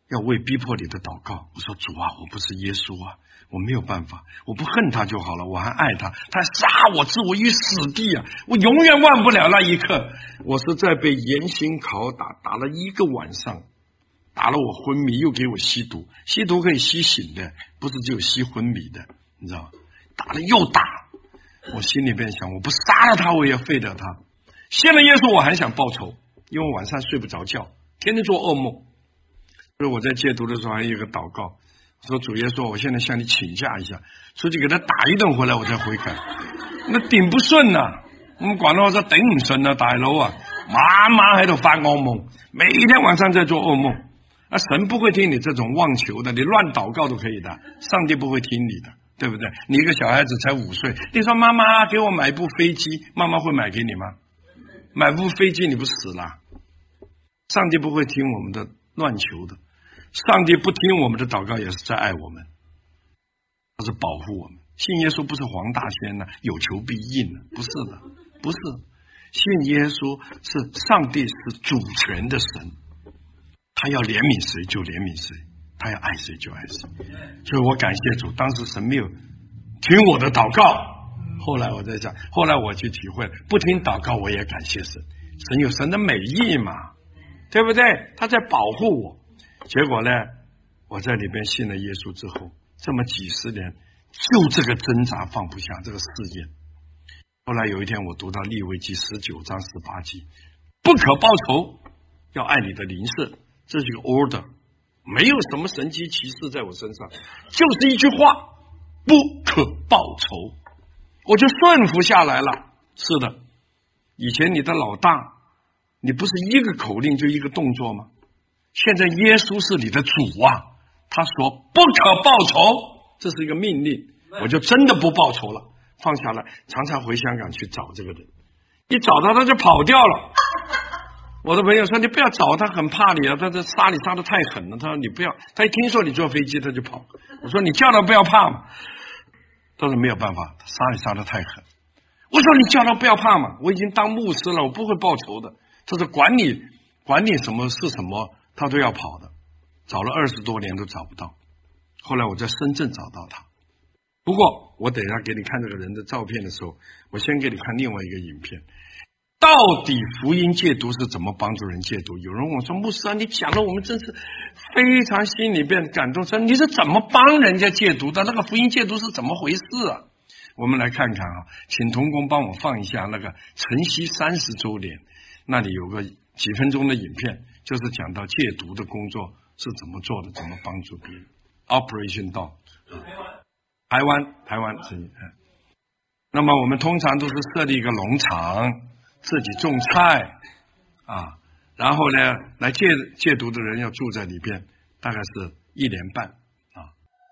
要为逼迫你的祷告。我说主啊，我不是耶稣啊，我没有办法，我不恨他就好了，我还爱他，他杀我置我于死地啊，我永远忘不了那一刻。我是在被严刑拷打，打了1个晚上，打了我昏迷，又给我吸毒，吸毒可以吸醒的，不是只有吸昏迷的，你知道吗？打了又打，我心里边想，我不杀了他我也要废掉他。信了耶稣我还想报仇，因为晚上睡不着觉，天天做噩梦。所以我在戒毒的时候还有一个祷告，说主耶稣，我现在向你请假一下，出去给他打一顿回来我再悔改。那頂不順啊，我們廣東話說頂唔順啊，大佬啊，晚晚喺度發噩夢，每天晚上在做噩夢。神不會聽你這種妄求的，你亂禱告都可以的，上帝不會聽你的，對不對？你一個小孩子才5歲，你說媽媽給我買一部飛機，媽媽會買給你嗎？買部飛機你不死了？上帝不會聽我們的亂求的，上帝不聽我們的禱告也是在愛我們，他是保護我們。信耶穌不是黃大仙呢，有求必應呢，不是的，不是。信耶穌是上帝是主權的神，他要憐憫誰就憐憫誰，他要愛誰就愛誰。所以我感謝主，當時神沒有聽我的禱告，後來我在想，後來我去體會，不聽禱告我也感謝神，神有神的美意嘛，對不對？他在保護我。結果呢，我在裡邊信了耶穌之後，這麼幾十年就這個掙扎放不下，這個試驗。後來有一天我讀到利未記19章18節，不可報仇，要愛你的鄰舍，這是一個 order， 沒有什麼神蹟奇事在我身上，就是一句話，不可報仇，我就順服下來了。是的，以前你的老大，你不是一個口令就一個動作嗎？現在耶穌是你的主啊，他說不可報仇，這是一個命令，我就真的不報仇了，放下來。常常回香港去找這個人，一找到他就跑掉了。我的朋友說你不要找他，很怕你啊，他殺你殺得太狠了。他說你不要，他一聽說你坐飛機他就跑。我說你叫他不要怕嘛，他說沒有辦法，他殺你殺得太狠。我說你叫他不要怕嘛，我已經當牧師了，我不會報仇的。他說管你什麼是什麼他都要跑的，找了20多年都找不到。後來我在深圳找到他，不過我等一下給你看這個人的照片的時候，我先給你看另外一個影片。到底福音戒毒是怎麼幫助人戒毒？有人問我說，牧師啊，你講的我們真是非常心裡邊感動，說你是怎麼幫人家戒毒的？那個福音戒毒是怎麼回事啊？我們來看看啊，請同工幫我放一下那個晨曦30週年，那裡有個幾分鐘的影片，就是講到戒毒的工作是怎麼做的，怎麼幫助別人。Operation Dog， 台灣是。那麼我們通常都是設立一個農場，自己種菜啊，然後呢，來戒毒的人要住在裡邊，大概是1年半啊。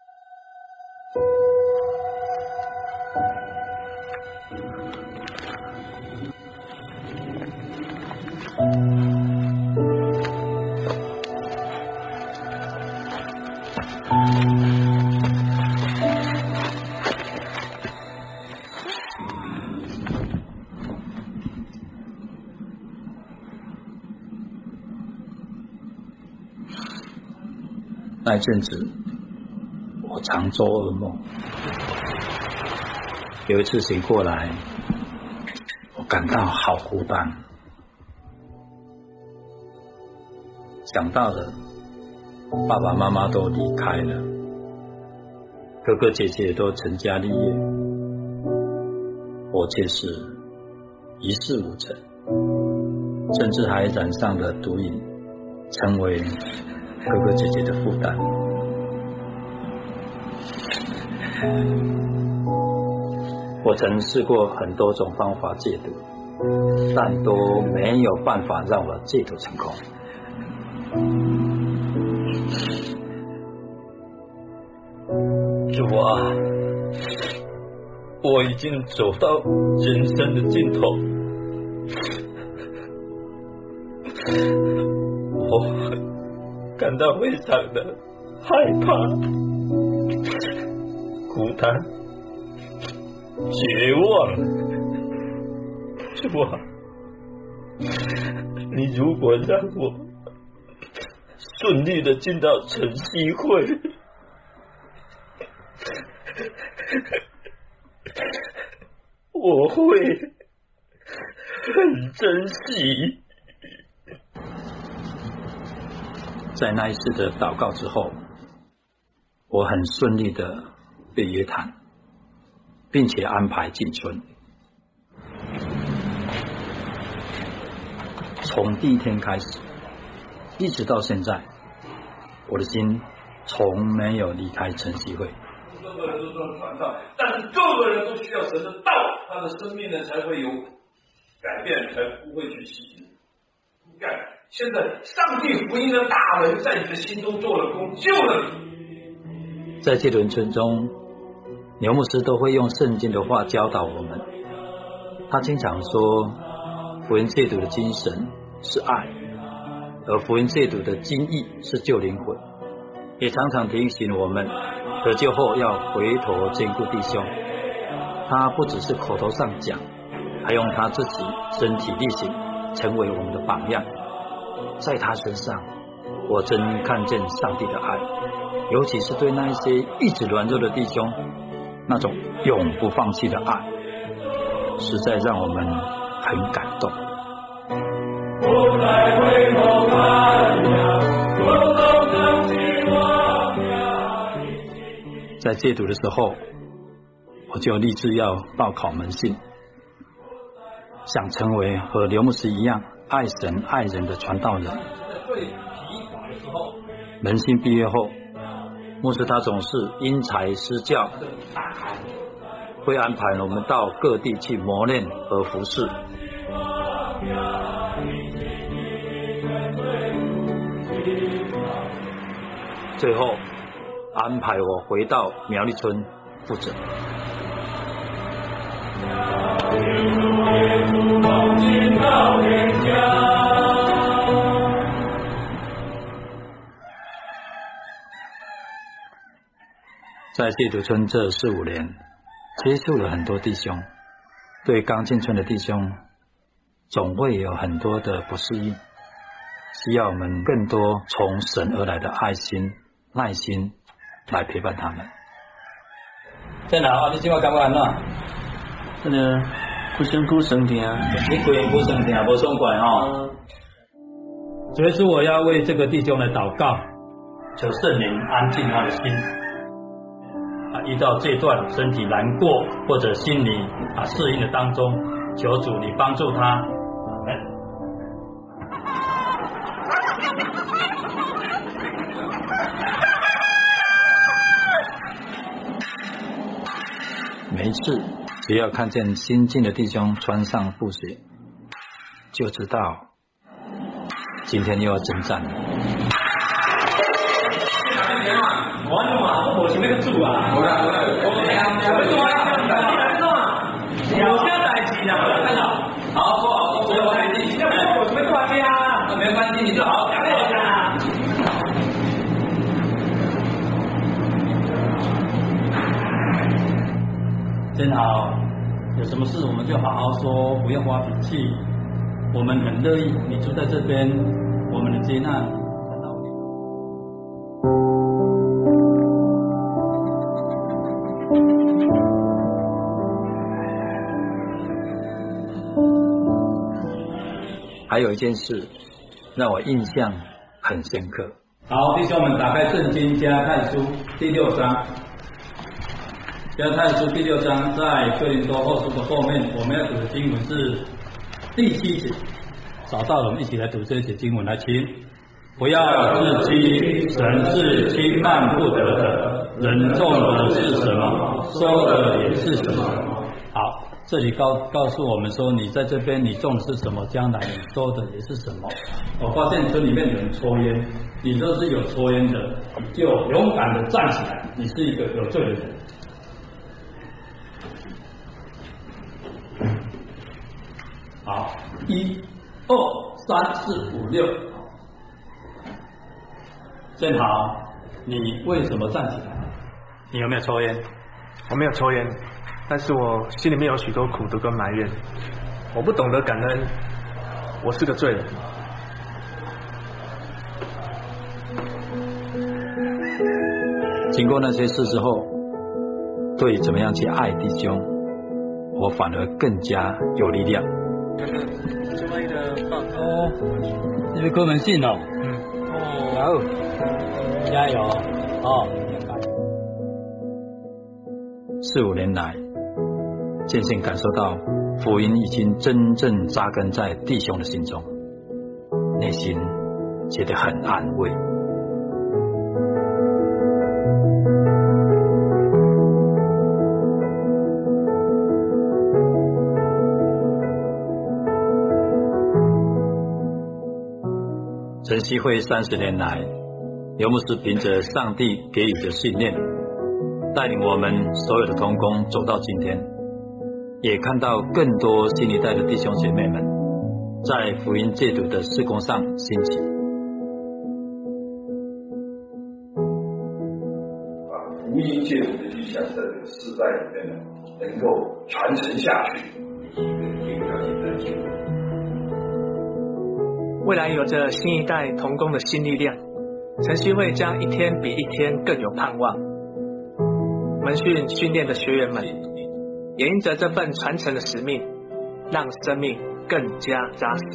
那阵子我常做噩梦，有一次醒过来，我感到好孤单，想到了爸爸妈妈都离开了，哥哥姐姐都成家立业，我却是一事无成，甚至还染上了毒瘾，成为哥哥姐姐的负担。我曾试过很多种方法戒毒，但都没有办法让我戒毒成功。主啊，我已经走到人生的尽头，我感到非常的害怕、孤单、绝望。主啊，你如果让我顺利的进到晨曦会。我会很珍惜。在那一次的祷告之后，我很顺利的被约谈，并且安排进村。从第一天开始，一直到现在，我的心从没有离开晨曦会。 各个人都算传道，但是各个人都需要神的道，他的生命呢才会有改变，才不会去洗。你看，现在上帝福音的大门在你的心中做了工，救了你。 在这伦村中，牛牧师都会用圣经的话教导我们。他经常说，福音戒毒的精神是爱，而福音戒毒的精义是救灵魂。也常常提醒我们，得救后要回头兼顾弟兄。他不只是口头上讲，还用他自己身体力行成为我们的榜样。在他身上，我真看见上帝的爱，尤其是对那一些一直软弱的弟兄，那种永不放弃的爱，实在让我们很感动。 不再回头看呀，我都想起我呀。 在戒毒的时候，我就立志要报考门信，想成为和刘牧师一样爱神爱人的传道人。门信毕业后，牧师他总是因材施教，会安排我们到各地去磨练和服侍。最后安排我回到苗栗村负责。在戒毒村这4-5年，接触了很多弟兄，对刚进村的弟兄总会有很多的不适应，需要我们更多从神而来的爱心耐心来陪伴他们。真好，你今晚感觉安怎？ 真的不辛苦身体啊！ 你规不身体不爽快哦。所以说，我要为这个弟兄来祷告，求圣灵安静他的心。遇到这段身体难过或者心理适应的当中，求主你帮助他。每一次只要看见新进的弟兄穿上布鞋，就知道今天又要征战了。 我嘛，我是那个主啊！我有些代志啊，看到？好，说好，说我代志，要不然我什么关系啊？没关系，你就好好讲我啊。 真好，有什么事我们就好好说，不要发脾气。我们很乐意你住在这边，我们的接纳。还有一件事让我印象很深刻。好，弟兄们，打开圣经加太书第6章。加太书第6章，在哥林多后书的后面，我们要读的经文是第7节。找到了，我们一起来读这一节经文，来，请。不要自欺，神是轻慢不得的，人种的是什么，收的也是什么。好，这里告诉我们说，你在这边你种的是什么，将来你收的也是什么。我发现村里面有人抽烟，你若是有抽烟的，你就勇敢的站起来，你是一个有罪的人。好，1、2、3、4、5、6。正好，你为什么站起来？你有没有抽烟？ 我没有抽烟，但是我心里面有许多苦毒跟埋怨。我不懂得感恩，我是个罪人。 经过那些事之后，对怎么样去爱弟兄，我反而更加有力量。 这么一个棒哦，这是柯文信哦，哦，加油哦 ！4、5年来，渐渐感受到福音已经真正扎根在弟兄的心中，内心觉得很安慰。晨曦会30年来，刘牧师凭着上帝给予的信念，带领我们所有的同工走到今天，也看到更多新一代的弟兄姐妹们在福音戒毒的事工上兴起。 福音戒毒的迹象在这个世代里面呢，能够传承下去，一个要简单性。 未来有着新一代同工的新力量，晨曦会将一天比一天更有盼望。门训训练的学员们，也因着这份传承的使命，让生命更加扎实。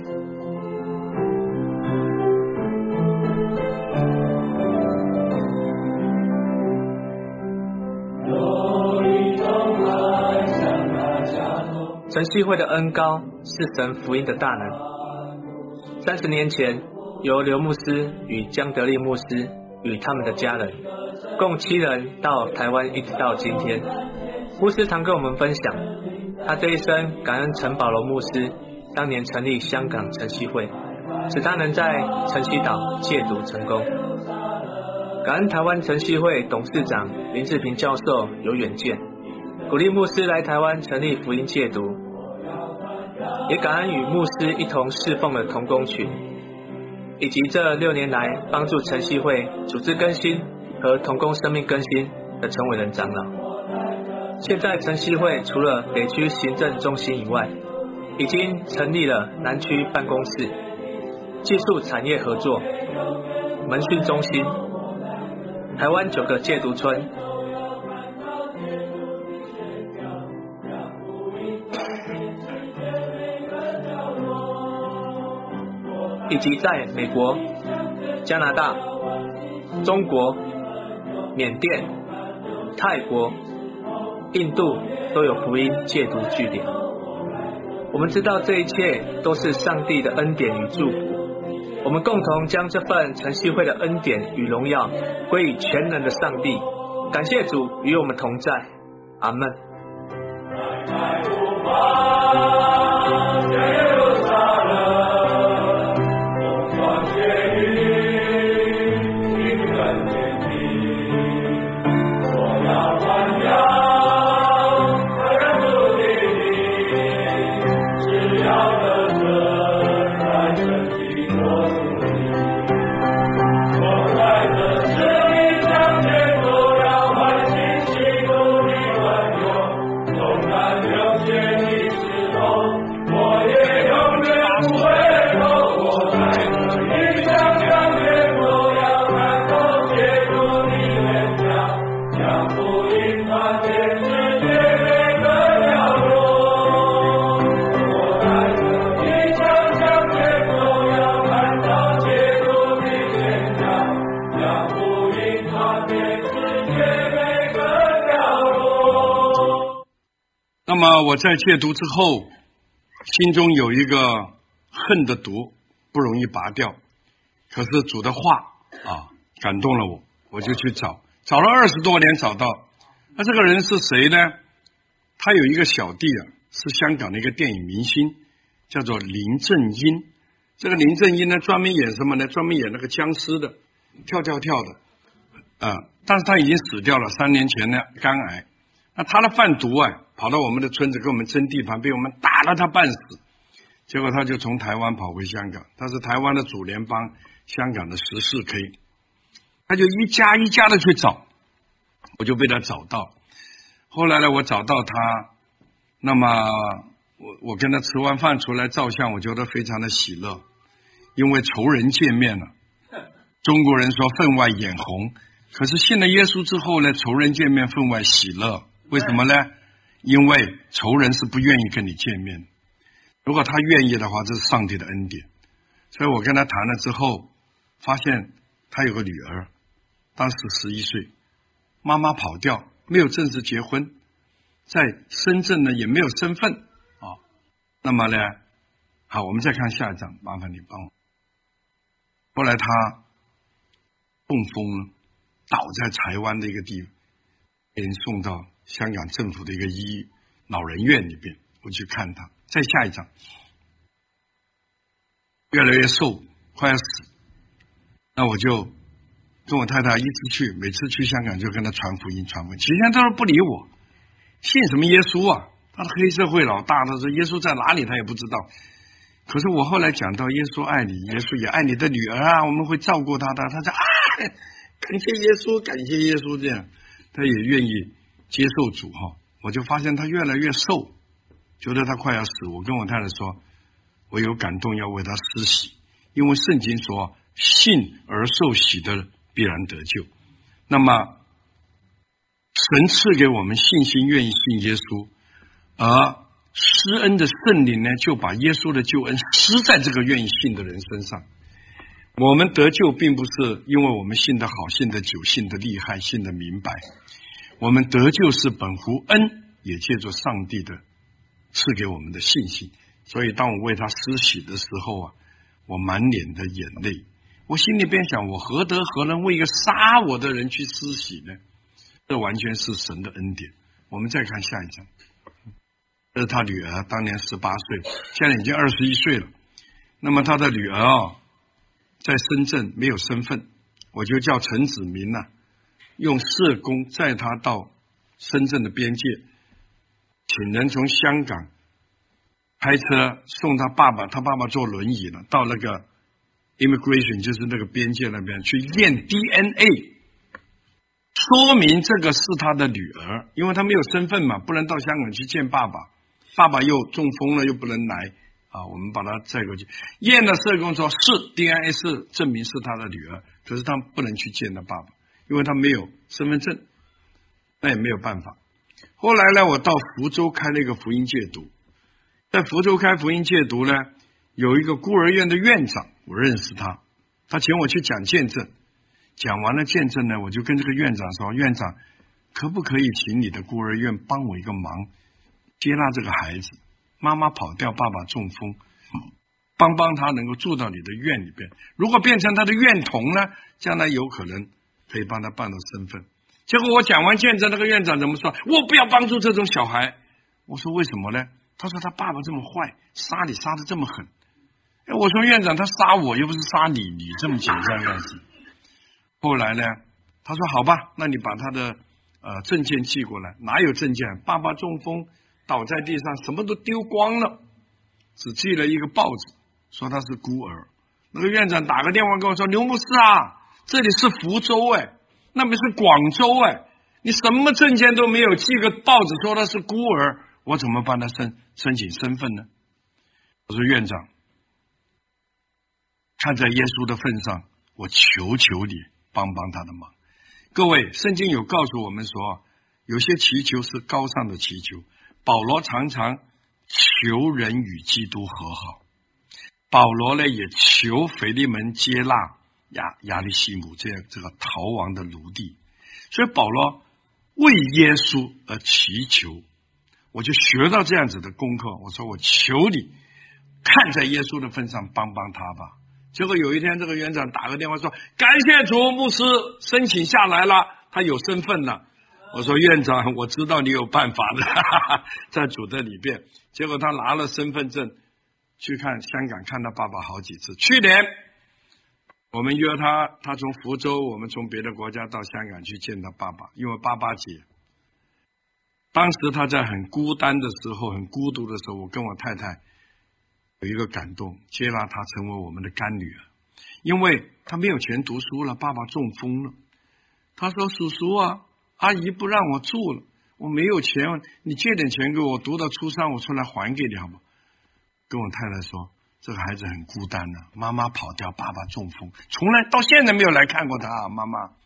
晨曦会的恩膏是神福音的大能。30年前，由刘牧师与江德利牧师与他们的家人，共7人到台湾，一直到今天。牧师常跟我们分享，他这一生感恩陈保罗牧师当年成立香港晨曦会，使他能在晨曦岛戒毒成功。感恩台湾晨曦会董事长林志平教授有远见，鼓励牧师来台湾成立福音戒毒。也感恩与牧师一同侍奉的同工群，以及这6年来帮助晨曦会组织更新和同工生命更新的陈伟仁长老。现在晨曦会除了北区行政中心以外，已经成立了南区办公室、技术产业合作、门训中心、台湾9个戒毒村，以及在美国、加拿大、中国、缅甸、泰国、印度都有福音戒毒据点。我们知道这一切都是上帝的恩典与祝福，我们共同将这份晨曦会的恩典与荣耀归于全能的上帝。感谢主与我们同在，阿们。 那么我在戒毒之后，心中有一个恨的毒不容易拔掉，可是主的话感动了我，我就去找了20多年，找到。那这个人是谁呢？他有一个小弟是香港的一个电影明星，叫做林正英。这个林正英呢，专门演什么呢？专门演那个僵尸的，跳的但是他已经死掉了，3年前呢肝癌。那他的贩毒跑到我们的村子跟我们争地盘，被我们打了他半死，结果他就从台湾跑回香港，他是台湾的主联邦，香港的14K， 他就一家一家的去找，我就被他找到。后来呢，我找到他，那么我跟他吃完饭出来照相，我觉得非常的喜乐，因为仇人见面了。中国人说分外眼红， 可是信了耶稣之后呢，仇人见面分外喜乐。为什么呢？因为仇人是不愿意跟你见面的，如果他愿意的话，这是上帝的恩典。所以我跟他谈了之后，发现他有个女儿，当时11岁，妈妈跑掉，没有正式结婚，在深圳呢也没有身份啊。那么呢，好，我们再看下一章，麻烦你帮我。后来他中风了，倒在台湾的一个地方，被人送到香港政府的一个老人院里边，我去看他。再下一章，越来越瘦，快要死。那我就跟我太太一直去，每次去香港就跟他传福音。其实他都不理我，信什么耶稣啊？他的黑社会老大，他说耶稣在哪里他也不知道。可是我后来讲到耶稣爱你，耶稣也爱你的女儿啊，我们会照顾他的。他说感谢耶稣，感谢耶稣，这样他也愿意接受主哈。我就发现他越来越瘦，觉得他快要死。我跟我太太说，我有感动要为他施洗，因为圣经说信而受洗的必然得救。那么神赐给我们信心，愿意信耶稣，而施恩的圣灵呢，就把耶稣的救恩施在这个愿意信的人身上。我们得救并不是因为我们信得好，信得久，信得厉害，信得明白。我们得救是本乎恩，也借助上帝的赐给我们的信心。所以当我为他施洗的时候啊，我满脸的眼泪。我心里边想，我何德何能为一个杀我的人去施洗呢？这完全是神的恩典。我们再看下一章。这是他女儿，当年18岁，现在已经21岁了。那么他的女儿在深圳没有身份，我就叫陈子明用社工载他到深圳的边界，请人从香港开车送他爸爸，他爸爸坐轮椅了，到那个 immigration 就是那个边界那边去验 DNA， 说明这个是他的女儿，因为他没有身份嘛，不能到香港去见爸爸。爸爸又中风了，又不能来我们把他载过去，验了社工说是 DNA 是证明是他的女儿，可是他不能去见他爸爸，因为他没有身份证，那也没有办法。后来呢，我到福州开了一个福音戒毒，在福州开福音戒毒呢，有一个孤儿院的院长，我认识他，他请我去讲见证，讲完了见证呢，我就跟这个院长说，院长可不可以请你的孤儿院帮我一个忙，接纳这个孩子，妈妈跑掉，爸爸中风，帮他能够住到你的院里边，如果变成他的院童呢，将来有可能可以帮他办到身份。结果我讲完见证，那个院长怎么说？我不要帮助这种小孩。我说为什么呢？他说他爸爸这么坏，杀你杀得这么狠。我说院长，他杀我又不是杀你，你这么紧张干什么？后来呢，他说好吧，那你把他的证件寄过来。哪有证件？爸爸中风倒在地上，什么都丢光了，只寄了一个报纸，说他是孤儿。那个院长打个电话跟我说，刘牧师啊，这里是福州那边是广州你什么证件都没有，寄个报纸说他是孤儿，我怎么帮他申请身份呢？我说院长，看在耶稣的份上，我求求你帮他的忙。各位，圣经有告诉我们说，有些祈求是高尚的祈求。保罗常常求人与基督和好，保罗呢也求腓利门接纳亚利西姆这个逃亡的奴隶，所以保罗为耶稣而祈求。我就学到这样子的功课，我说我求你看在耶稣的份上帮他吧。结果有一天这个园长打个电话说，感谢主，牧师申请下来了，他有身份了。我说院长，我知道你有办法的，在主的里边。结果他拿了身份证去看香港，看他爸爸好几次。去年我们约他从福州，我们从别的国家到香港去见他爸爸，因为88节。当时他在很孤单的时候，很孤独的时候，我跟我太太有一个感动，接纳他成为我们的干女儿，因为他没有钱读书了，爸爸中风了。他说，叔叔啊，阿姨不让我住了，我没有钱，你借点钱给我，读到初3我出来还给你好吗？跟我太太说，这个孩子很孤单妈妈跑掉，爸爸中风，从来到现在没有来看过他妈妈。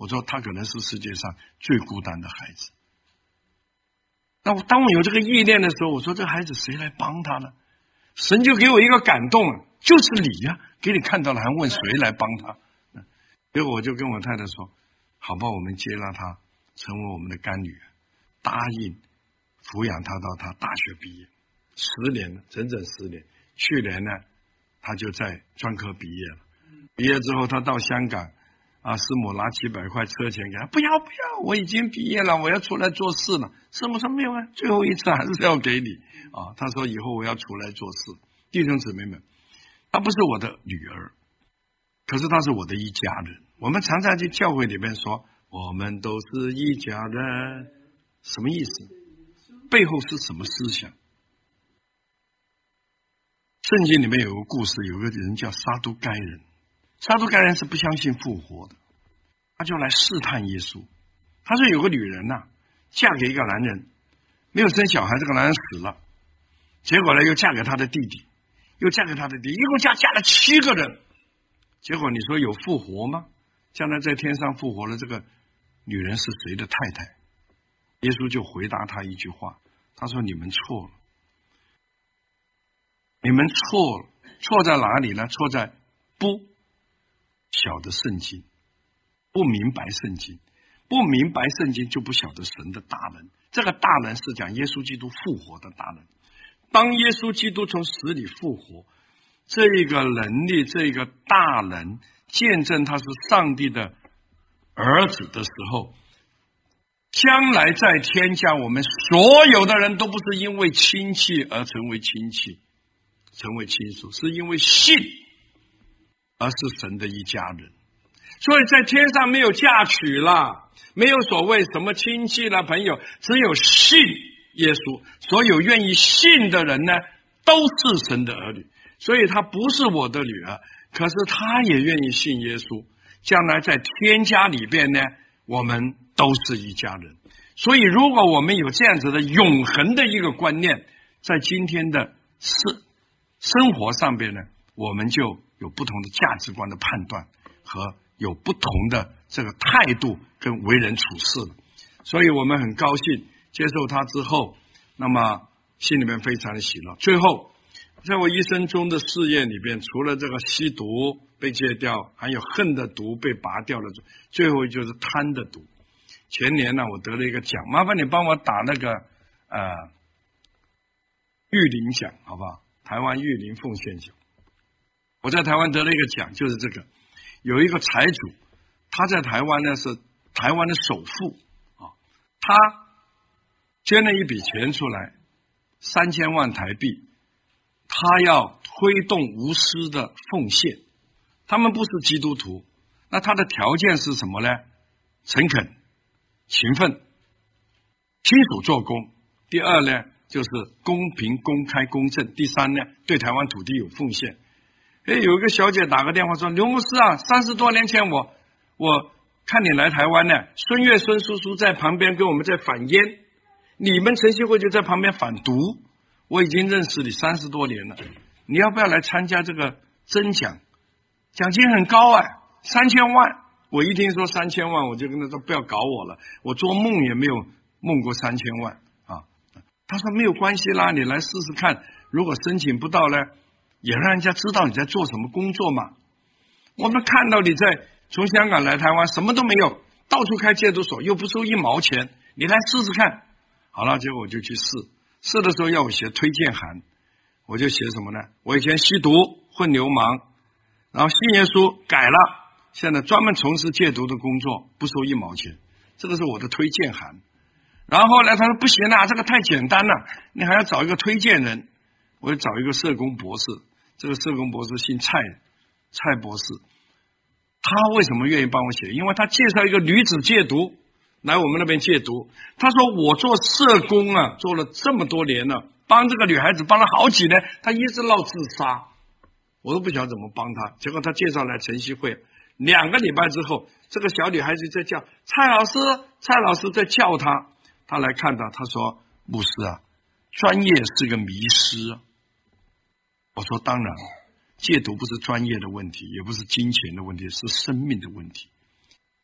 我说他可能是世界上最孤单的孩子。那当我有这个意念的时候，我说这孩子谁来帮他呢？神就给我一个感动了，就是你呀，给你看到了还问谁来帮他？结果我就跟我太太说，好吧，我们接纳他成为我们的干女儿，答应抚养他到他大学毕业，10年了，整整10年。去年呢，他就在专科毕业了。毕业之后，他到香港师母拿几百块车钱给他，不要，我已经毕业了，我要出来做事了。师母说没有啊，最后一次还是要给你他说以后我要出来做事。弟兄姊妹们，她不是我的女儿，可是她是我的一家人。我们常常去教会里面说，我们都是一家人，什么意思？背后是什么思想？圣经里面有个故事，有个人叫撒都该人。撒都该人是不相信复活的，他就来试探耶稣。他说有个女人嫁给一个男人，没有生小孩，这个男人死了，结果呢又嫁给他的弟弟，又嫁给他的弟弟，一共嫁了7个人。结果你说有复活吗？将来在天上复活了，这个女人是谁的太太？耶稣就回答他一句话，他说你们错了，你们错了。错在哪里呢？错在不晓得圣经，不明白圣经，不明白圣经就不晓得神的大能。这个大能是讲耶稣基督复活的大能。当耶稣基督从死里复活，这个能力，这个大能见证他是上帝的儿子的时候，将来在天家我们所有的人都不是因为亲戚而成为亲戚，成为亲属，是因为信而是神的一家人。所以在天上没有嫁娶啦，没有所谓什么亲戚啦朋友，只有信耶稣。所有愿意信的人呢，都是神的儿女。所以她不是我的女儿，可是她也愿意信耶稣。将来在天家里边呢，我们都是一家人。所以如果我们有这样子的永恒的一个观念，在今天的生活上边呢，我们就有不同的价值观的判断和有不同的这个态度跟为人处事了。所以我们很高兴接受他之后，那么心里面非常的喜乐。最后在我一生中的事业里边，除了这个吸毒被戒掉，还有恨的毒被拔掉了，最后就是贪的毒。前年呢，我得了一个奖，麻烦你帮我打那个育林奖好不好？台湾育林奉献奖。我在台湾得了一个奖，就是这个，有一个财主，他在台湾呢是台湾的首富他捐了一笔钱出来，3000万台币，他要推动无私的奉献。他们不是基督徒，那他的条件是什么呢？诚恳、勤奋、亲手做工。第二呢，就是公平、公开、公正。第三呢，对台湾土地有奉献。有一个小姐打个电话说，刘牧师30多年前我看你来台湾呢，孙岳孙叔叔在旁边跟我们在反烟，你们晨曦会就在旁边反毒。我已经认识你30多年了，你要不要来参加这个征奖？奖金很高3000万。我一听说3000万，我就跟他说不要搞我了，我做梦也没有梦过3000万他说没有关系啦，你来试试看，如果申请不到呢，也让人家知道你在做什么工作嘛。我们看到你在从香港来台湾什么都没有，到处开戒毒所，又不收1毛钱，你来试试看。好了，结果我就去试的时候要我写推荐函，我就写什么呢？我以前吸毒混流氓，然后信耶稣改了，现在专门从事戒毒的工作，不收1毛钱，这个是我的推荐函。然后呢，他说不行这个太简单了，你还要找一个推荐人。我就找一个社工博士，这个社工博士姓蔡博士。他为什么愿意帮我写？因为他介绍一个女子戒毒来我们那边戒毒。他说我做社工做了这么多年了，帮这个女孩子帮了好几年，她一直闹自杀，我都不晓得怎么帮她。结果他介绍来晨曦会，2个礼拜之后，这个小女孩子在叫蔡老师在叫她，她来看她，她说牧师专业是个迷失我说当然，戒毒不是专业的问题，也不是金钱的问题，是生命的问题。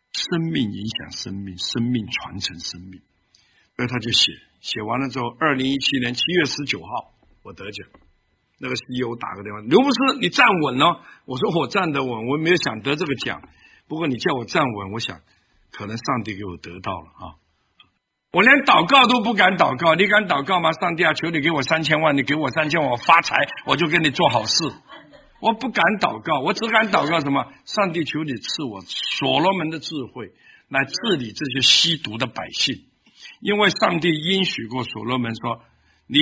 生命影响生命，生命传承生命。所以他就写完了之后，2017年7月19号我得奖。那个 CEO 打个电话，刘牧师你站稳了，我说我站得稳，我没有想得这个奖，不过你叫我站稳，我想可能上帝给我得到了啊。我连祷告都不敢祷告，你敢祷告吗？上帝啊，求你给我3000万，你给我3000万，我发财，我就给你做好事。我不敢祷告，我只敢祷告什么？上帝求你赐我所罗门的智慧，来治理这些吸毒的百姓。因为上帝应许过所罗门说，你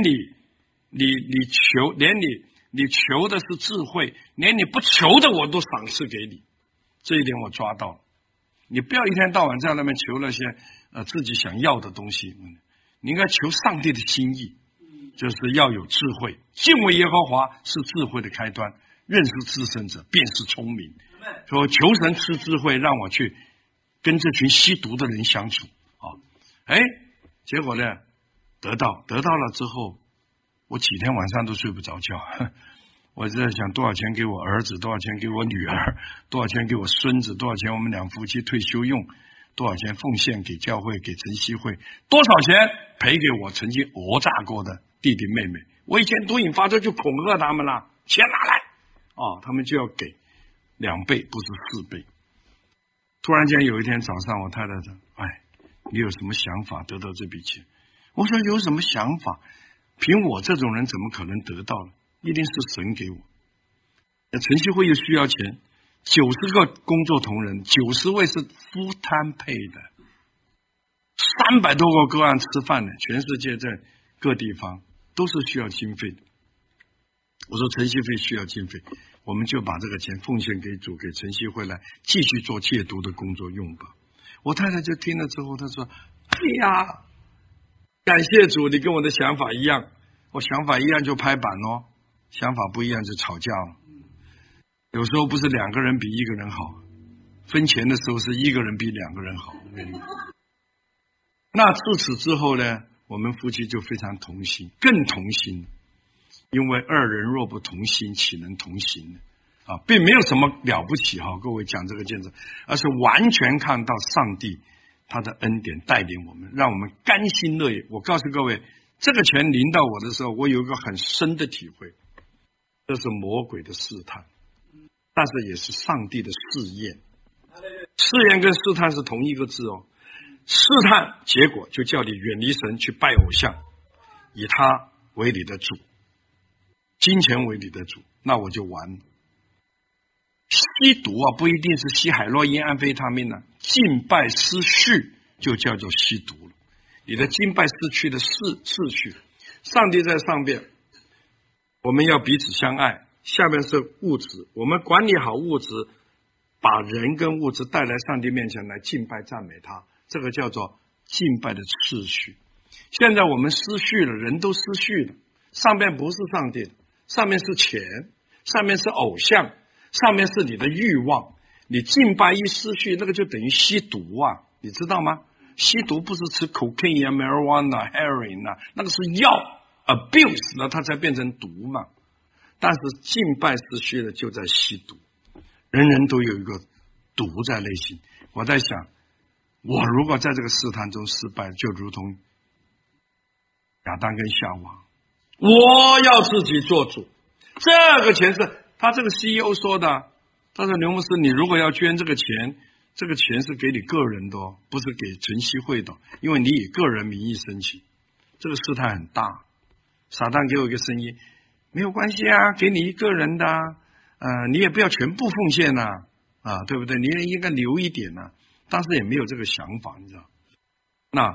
求的是智慧，连你不求的我都赏赐给你。这一点我抓到了。你不要一天到晚在那边求那些自己想要的东西，你应该求上帝的心意，就是要有智慧。敬畏耶和华是智慧的开端，认识至圣者便是聪明。说求神赐智慧，让我去跟这群吸毒的人相处啊！结果呢，得到了之后，我几天晚上都睡不着觉。我在想多少钱给我儿子，多少钱给我女儿，多少钱给我孙子，多少钱我们两夫妻退休用，多少钱奉献给教会，给晨曦会，多少钱赔给我曾经讹诈过的弟弟妹妹。我以前毒瘾发作就恐吓他们了，钱拿来他们就要给2倍，不是4倍。突然间有一天早上，我太太说：“你有什么想法得到这笔钱？”我说：“有什么想法？凭我这种人怎么可能得到呢？一定是神给我。晨曦会又需要钱，90个工作同仁，90位是full time pay的，300多个个案吃饭的，全世界在各地方都是需要经费的。我说晨曦会需要经费，我们就把这个钱奉献给主，给晨曦会来继续做戒毒的工作用吧。我太太就听了之后，她说：“哎呀，感谢主，你跟我的想法一样。我想法一样就拍板哦，想法不一样就吵架了。有时候不是2个人比1个人好，分钱的时候是1个人比2个人好。那自此之后呢，我们夫妻就非常同心，更同心。因为2人若不同心，岂能同行呢？并没有什么了不起各位讲这个见证，而是完全看到上帝他的恩典带领我们，让我们甘心乐意。我告诉各位，这个钱临到我的时候，我有一个很深的体会，这是魔鬼的试探，但是也是上帝的试验。试验跟试探是同一个字试探结果就叫你远离神，去拜偶像，以他为你的主，金钱为你的主，那我就完了。吸毒不一定是吸海洛因、安非他命呢，敬拜失序就叫做吸毒了。你的敬拜失去的秩序，上帝在上边，我们要彼此相爱，下面是物质，我们管理好物质，把人跟物质带来上帝面前来敬拜赞美他，这个叫做敬拜的秩序。现在我们失序了，人都失序了，上面不是上帝，上面是钱，上面是偶像，上面是你的欲望。你敬拜一失序，那个就等于吸毒你知道吗？吸毒不是吃 cocaine marijuana heroin 那个是药 abuse 了，它才变成毒嘛。但是敬拜失序了，就在吸毒。人人都有一个毒在内心。我在想，我如果在这个试探中失败，就如同亚当跟夏娃，我要自己做主。这个钱是他这个 CEO 说的，他说刘牧师，你如果要捐这个钱，这个钱是给你个人的不是给晨曦会的，因为你以个人名义申请。这个试探很大。撒旦给我一个声音，没有关系给你一个人的你也不要全部奉献对不对？你也应该留一点当时也没有这个想法，你知道。那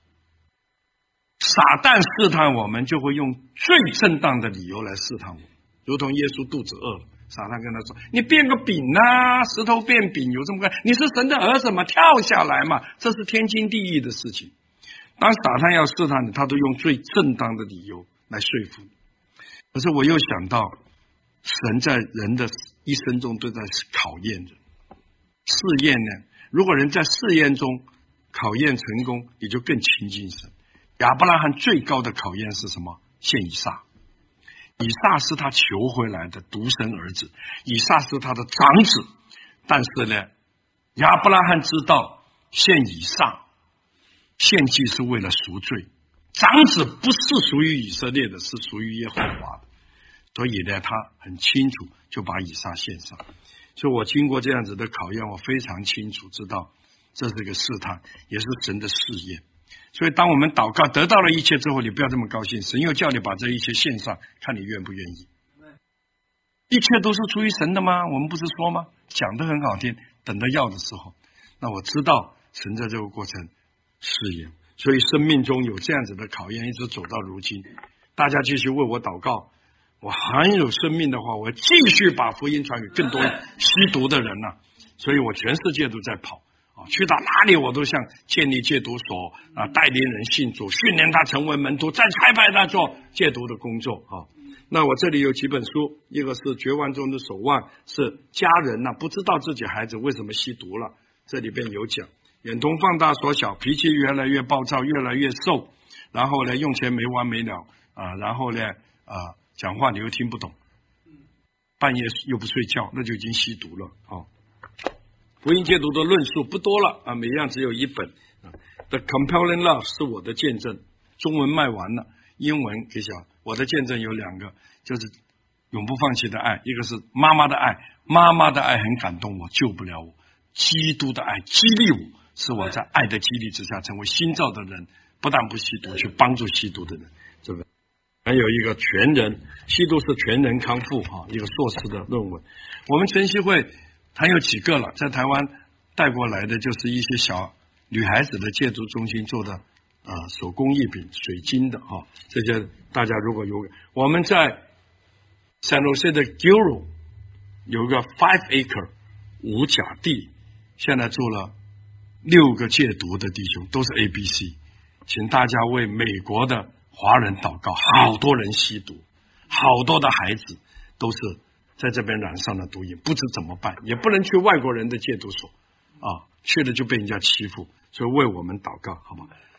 撒旦试探我们，就会用最正当的理由来试探我们，如同耶稣肚子饿了，撒旦跟他说：“你变个饼石头变饼有这么快？你是神的儿子嘛，跳下来嘛！”这是天经地义的事情。当撒旦要试探你，他都用最正当的理由来说服你。可是我又想到，神在人的一生中都在考验人。试验呢，如果人在试验中考验成功，你就更亲近神。亚伯拉罕最高的考验是什么？献以撒。以撒是他求回来的独生儿子，以撒是他的长子，但是呢， 亚伯拉罕知道献以撒献祭是为了赎罪，长子不是属于以色列的，是属于耶和华的，所以呢，他很清楚就把以撒献上。所以我经过这样子的考验，我非常清楚知道这是个试探，也是神的试验。所以当我们祷告得到了一切之后，你不要这么高兴，神又叫你把这一切献上，看你愿不愿意。一切都是出于神的吗？我们不是说吗？讲得很好听，等到要的时候，那我知道神在这个过程试验，所以生命中有这样子的考验，一直走到如今。大家继续为我祷告，我还有生命的话，我继续把福音传给更多吸毒的人啊，所以我全世界都在跑啊，去到哪里我都像建立戒毒所啊，带领人信主，训练他成为门徒，再差派他做戒毒的工作啊。那我这里有几本书，一个是《绝望中的守望》，是家人不知道自己孩子为什么吸毒了，这里边有讲，眼瞳放大缩小，脾气越来越暴躁，越来越瘦，然后呢用钱没完没了啊，然后呢讲话你又听不懂，半夜又不睡觉，那就已经吸毒了啊。福音戒毒的论述不多了啊，每样只有一本。The Compelling Love 是我的见证，中文卖完了，英文给小。我的见证有2个，就是永不放弃的爱，一个是妈妈的爱，妈妈的爱很感动我，救不了我，基督的爱激励我，是我在爱的激励之下成为新造的人，不但不吸毒，去帮助吸毒的人，这个还有一个全人吸毒是全人康复一个硕士的论文。我们晨曦会还有几个了，在台湾带过来的就是一些小女孩子的戒毒中心做的手工艺品，水晶的这些大家如果有，我们在 San Jose 的 Giro 有个5 acre 5甲地，现在做了6个戒毒的弟兄，都是 ABC， 请大家为美国的华人祷告，好多人吸毒，好多的孩子都是在这边染上了毒瘾，不知怎么办，也不能去外国人的戒毒所去了就被人家欺负，所以为我们祷告好吗？